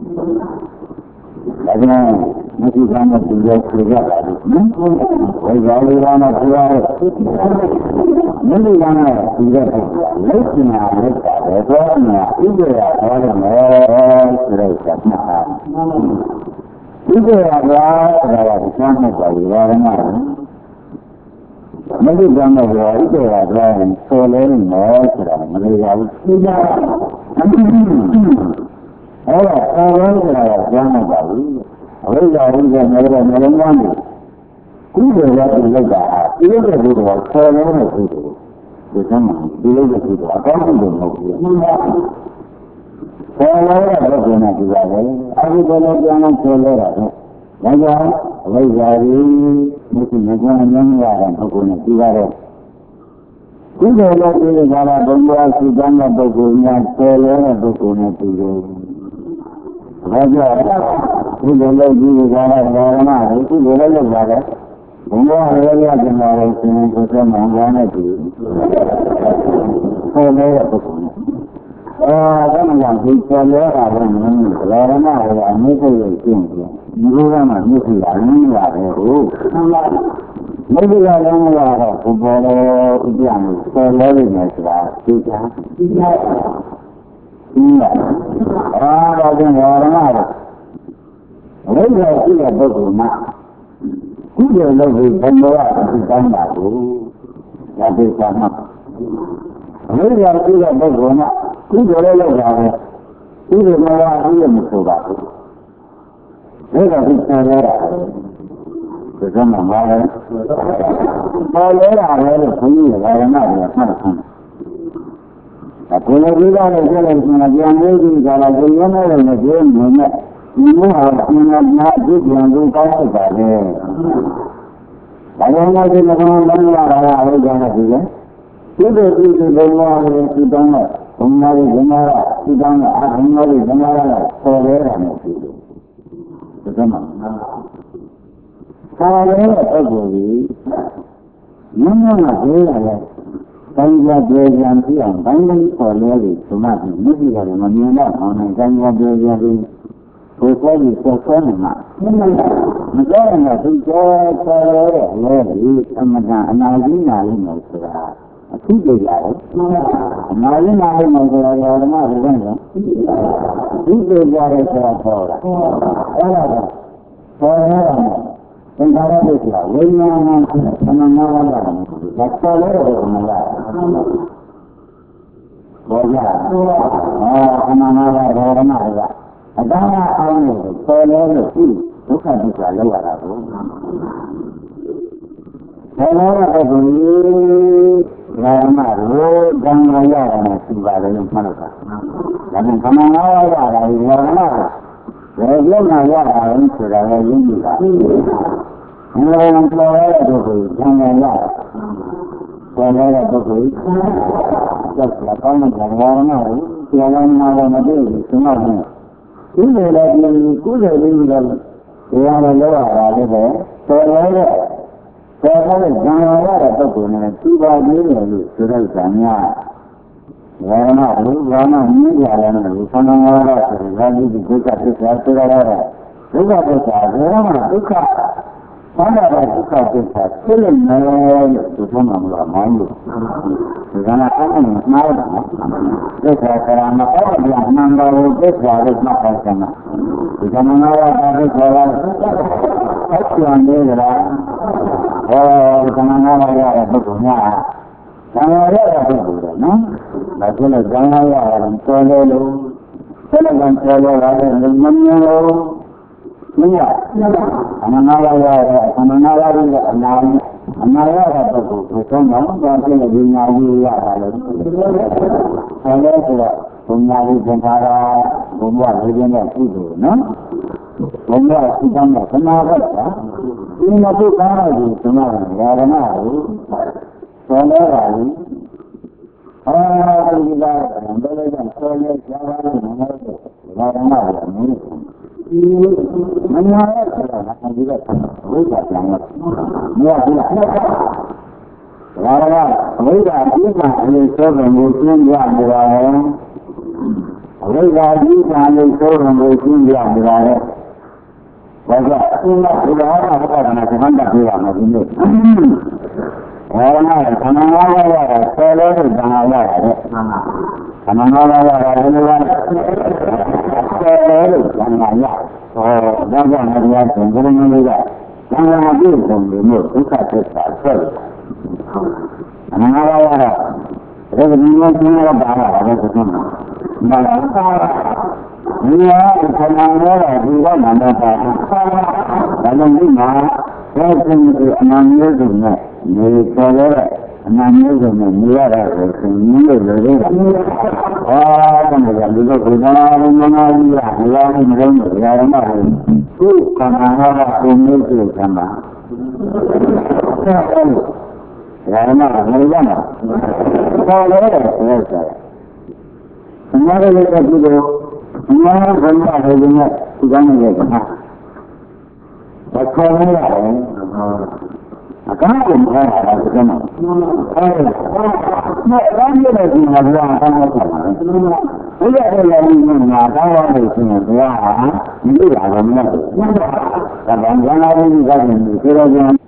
ဒါကြောင့်မရှိကမ်းတဲ့သူတွေပြေကြပါလိမ့်မယ်။ဝိဇ္ဇာလေးပါးနဲ့ပြောရမင်းတို့ကလည်းဒီတဲ့လိက္ခဏာလိက္ခာပဲပြောနေတာဥပ္ပယဟောရမယ်ဆိုတဲ့သတ်မှတ်တာဥပ္ပယကဆိုတာကဒီစမ်းမှတ်ပါလေဘာမှမဟုတ်မလို့ကမ်းတော့ဥပ္ပယကဆိုလဲမယ်ဆိုတာမလို့ရဘူးသိကြအဲ့ဒါဆောင်းလို့ဆိုတာကစမ်းမှတ်ပါဘူးအဝိဇ္ဇာဥစ္စာနဲ့တော့မလုံးဝဘူးကုသိုလ်ရတဲ့လောက်တာဒီလိုတဲ့ဘုရားဆော်လို့တဲ့ကုသိုလ်ဒီကမှာဒီလိုတဲ့ကုသိုလ်အကောင်းဆုံးမဟုတ်ဘူးဆော်လို့တဲ့ဘုရားနဲ့ဒီပါပဲအဲဒီလိုပြန်လို့ဆော်လို့တာဒါကြောင့်အဝိဇ္ဇာကြီးမရှိမကွာညံ့ရတဲ့ပုဂ္ဂိုလ်နဲ့ဒီပါတော့ကုသိုလ်လို့ဒီကလာဘုရားစုတမ်းတဲ့ပုဂ္ဂိုလ်များဆော်လို့တဲ့ပုဂ္ဂိုလ်နဲ့ဒီလိုဒါကြောင့်ဒီလိုလို့ဒီကလာဘာဝနာကိုဒီလိုလုပ်ပါတယ်ဘုရားရေရတဲ့မှာလို့ရှင်ကိုယ်ကမှန်ပါနဲ့တူဆော်လို့တဲ့ပုဂ္ဂိုလ်အဲဒါမှမဟုတ်ဒီဆော်လို့တာလည်းမင်းဘာဝနာကိုအမှုကိုရှင်းတယ်ဒီလိုကမှမြစ်စီလာရင်းရတယ်ဟုတ်မိဂလာလည်းမရတော့ဘုဘောလည်းဥပ္ပယကိုဆော်လို့နေတယ်ဆိုတာသိချာသိချာဒီကအာဒါကြောင့်ဘာဝနာတော့ဝိဇ္ဇာရှိတဲ့ပုဂ္ဂိုလ်မှာကုသိုလ်လုပ်ပြီးဘယ်လိုရဒီကောင်းတာကိုဒါသိချာမှာအမေရိကန်ပြည်တဲ့ပုဂ္ဂိုလ်ကကုသိုလ်လုပ်တာပဲကုသိုလ်မလားအရင်မဆိုပါဘူးဒါကဒီဆရာရဒါကမှမလာဘူးပေါ်လဲတာပဲလို့ဘုန်းကြီးကဘာမှမပြောမှတ်ခံအခုလည်းဒီလိုနဲ့ပြောလို့ရှိရင်ပြန်လို့ဒီကလာကိုရမ်းနေတယ်နဲ့ပြောနေနဲ့ဒီလိုဟာအင်းအများကြီးပြန်လို့ကောင်းလိုက်ပါလေဘာလို့လဲဒီမှာဘာလို့လာတာလဲအဲ့ဒါနဲ့ဒီလေဒီလိုဒီလိုဘုရားရဲ့ဒီတောင်းတော့ဘုရားရဲ့ဘုရားကဒီတောင်းတော့အဘုရားရဲ့ဘုရားကပေါ်လဲတာနဲ့ဒီလိုဒါကမှသာရဲတဲ့ပုဂ္ဂိုလ်ကြီးမင်းကပြောရတယ်တိုင်းကြပြေပြန်ပြအောင်တိုင်းတိုင်းပေါ်လဲလို့ဆိုမှဒီမြစ်ကြီးကလည်းမမြင်တော့အောင်နိုင်တိုင်းကြပြေပြန်ပြီးကိုယ်ကိုယ်ကြီးဆက်ဆွဲနေမှာမကြောက်ရင်တော့သူကြောပေါ်လဲတဲ့လဲပြီးအမှန်ကအနာကြီးနာလိမ့်မယ်ဆိုတာအခုကြည့်ရတယ်အနာကြီးနာလိမ့်မယ်ဆိုတာရောဓမ္မဘုရားကဒီကြည့်ကြရဲဆိုတာပေါ်တာအဲ့ဒါကပေါ်ရတာသင်္ခါရဒုက္ခဝိညာဏသမဏနာဝါဒဒါပေါ်လဲတဲ့ဘုရားဘောရအာသမဏနာဝါဒဓမ္မကအတားအောင်လို့ပေါ်လဲလို့ဒီဒုက္ခဒုက္ခလောက်ရတာကိုပေါ်လဲတဲ့ဘုရားဓမ္မလို့ဓမ္မရတာနဲ့ရှိပါတယ်လို့မှတ်လို့တာဒါနဲ့သမဏနာဝါဒဒါဒီဓမ္မဘယ်လိုမှရတာလဲဆိုတာလည်းရင်းကြည့်တာဘယ်လိုပြောရတဲ့ပုဂ္ဂိုလ်ဉာဏ်ရရပေါ်လာတဲ့ပုဂ္ဂိုလ်သက်သာကောင်းတဲ့ဉာဏ်ရနာကိုကျောင်းမှာလည်းမတွေ့ဘူးဆိုတော့ဒီလိုလည်းဒီကုသိုလ်လေးတွေတရားလည်းလောက်ရတာလည်းပဲပေါ်လာတဲ့ပေါ်လာတဲ့ဉာဏ်ရရတဲ့ပုဂ္ဂိုလ်နဲ့သူပါသေးတယ်လို့ဆိုတဲ့ဉာဏ်များဝါရဏဘုရားနာမြည်ရတယ်လို့ဆန္ဒဝါရဆိုတဲ့ဒီဒုက္ခသစ္စာဆိုရတာဒုက္ခသစ္စာဘယ်မှာဒုက္ခဘာသာဒုက္ခသစ္စာသိလို့မရလို့ဒီဘုံမှာမလို့မောင်းလို့ဒီကနေ့အဲ့ဒါမှားတာသစ္စာကရမအောက်ပြန်နံပါတ်ကိုသစ္စာလို့မှတ်ပါစမ်းဒီကနေ့တော့ဒါသစ္စာကအကျဉ်းနေကြလားဟောဒီကနေ့တော့ရတဲ့ပုဂ္ဂိုလ်များဇာရရတဲ့ပုဂ္ဂိုလ်တွေနော်ဒါဆိုလည်းဇာရရတယ်ပေါ်လေလို့ဆက်လက်ပေါ်လေရတယ်မမြင်လို့မရအမနာရရအမနာရရအနာအနာရတဲ့ပုဂ္ဂိုလ်ကိုသုံးတော့ဘာဖြစ်လဲဒီညာကြီးရတာလဲဆယ်လဲဆိုတော့ဘုံညာကြီးသင်္ခါရဘုံဘဝလူချင်းတဲ့ကုသိုလ်နော်ဘုံဘဝစိတ်ကောင်းတဲ့သမာဓိပါဒီမှာသူကားရည်သမာဓိရာဂနာကိုဆယ်လဲပါဘူးအာဒီကဘယ်လိုလဲဆယ်လဲဇာဝရမဟုတ်ဘူးရာဂနာကိုမင်းမညာရဆိုတာကဒီကဝိဇ္ဇာပြန်လို့မရဘူးလားဒါကဝိဇ္ဇာအပြစ်မှာအရင်ဆိုတဲ့ကိုရှင်းပြနေတာလေဝိဇ္ဇာအပြစ်မှာအရင်ဆိုတဲ့ကိုရှင်းပြနေတာလေဘာကြောင့်ဒီမှာဒီလိုဟာဘာကနာစမ်းတာပြောရမှာဒီနေ့ဘာမှမခဏငါးရရတာဆယ်လို့ခဏငါးရရတယ်ခဏငါးရရတယ်ဒီလိုကဆယ်လို့ခဏငါးရဟောဒါကြောင့်လည်းတရားရှင်ဘုရားမျိုးကသံဃာပြုပုံတွေမျိုးဒုက္ခသစ္စာဆက်တယ်ခဏငါးရရတာဒါကဒီလိုကျင်းရတာပါပဲဆိုတော့ဘာလဲဒီဟာခဏငါးရဒီကမှမပါဘူးဒါကြောင့်ဒီမှာဘယ်လိုလဲအမှန်မျိုးစုံနဲ့ဒီပေါ်ရတဲ့အမှန်မျိုးစုံနဲ့မြင်ရတာကိုသင်လို့လည်းရတယ်။ဟာတော့ဒီလိုကဘုရားမနာကြီးရဘုရားမလုံးဘူးရမဟုတ်သူခန္ဓာဟာကိုမျိုးစုံကမှာရမမလို့ရမှာပေါ်ရတဲ့ဆိုရတာ။ဒီမှာလည်းဒီလိုဒီမှာဘုရားဟေးနေဒီကနေ့ကဘာခေါ်ရလဲအကားကိုမဟုတ်တာကတည်းကအဲမဲ့ရမ်းရတဲ့ဒီမှာဘာအကောင်းဆုံးလဲဘုရားရဲ့လည်းဒီမှာကောင်းလို့ရှိရင်ဘုရားဟာဒီလိုပါမလို့ဒါဗန်ဂျာနာဘုရားကဒီလိုပြော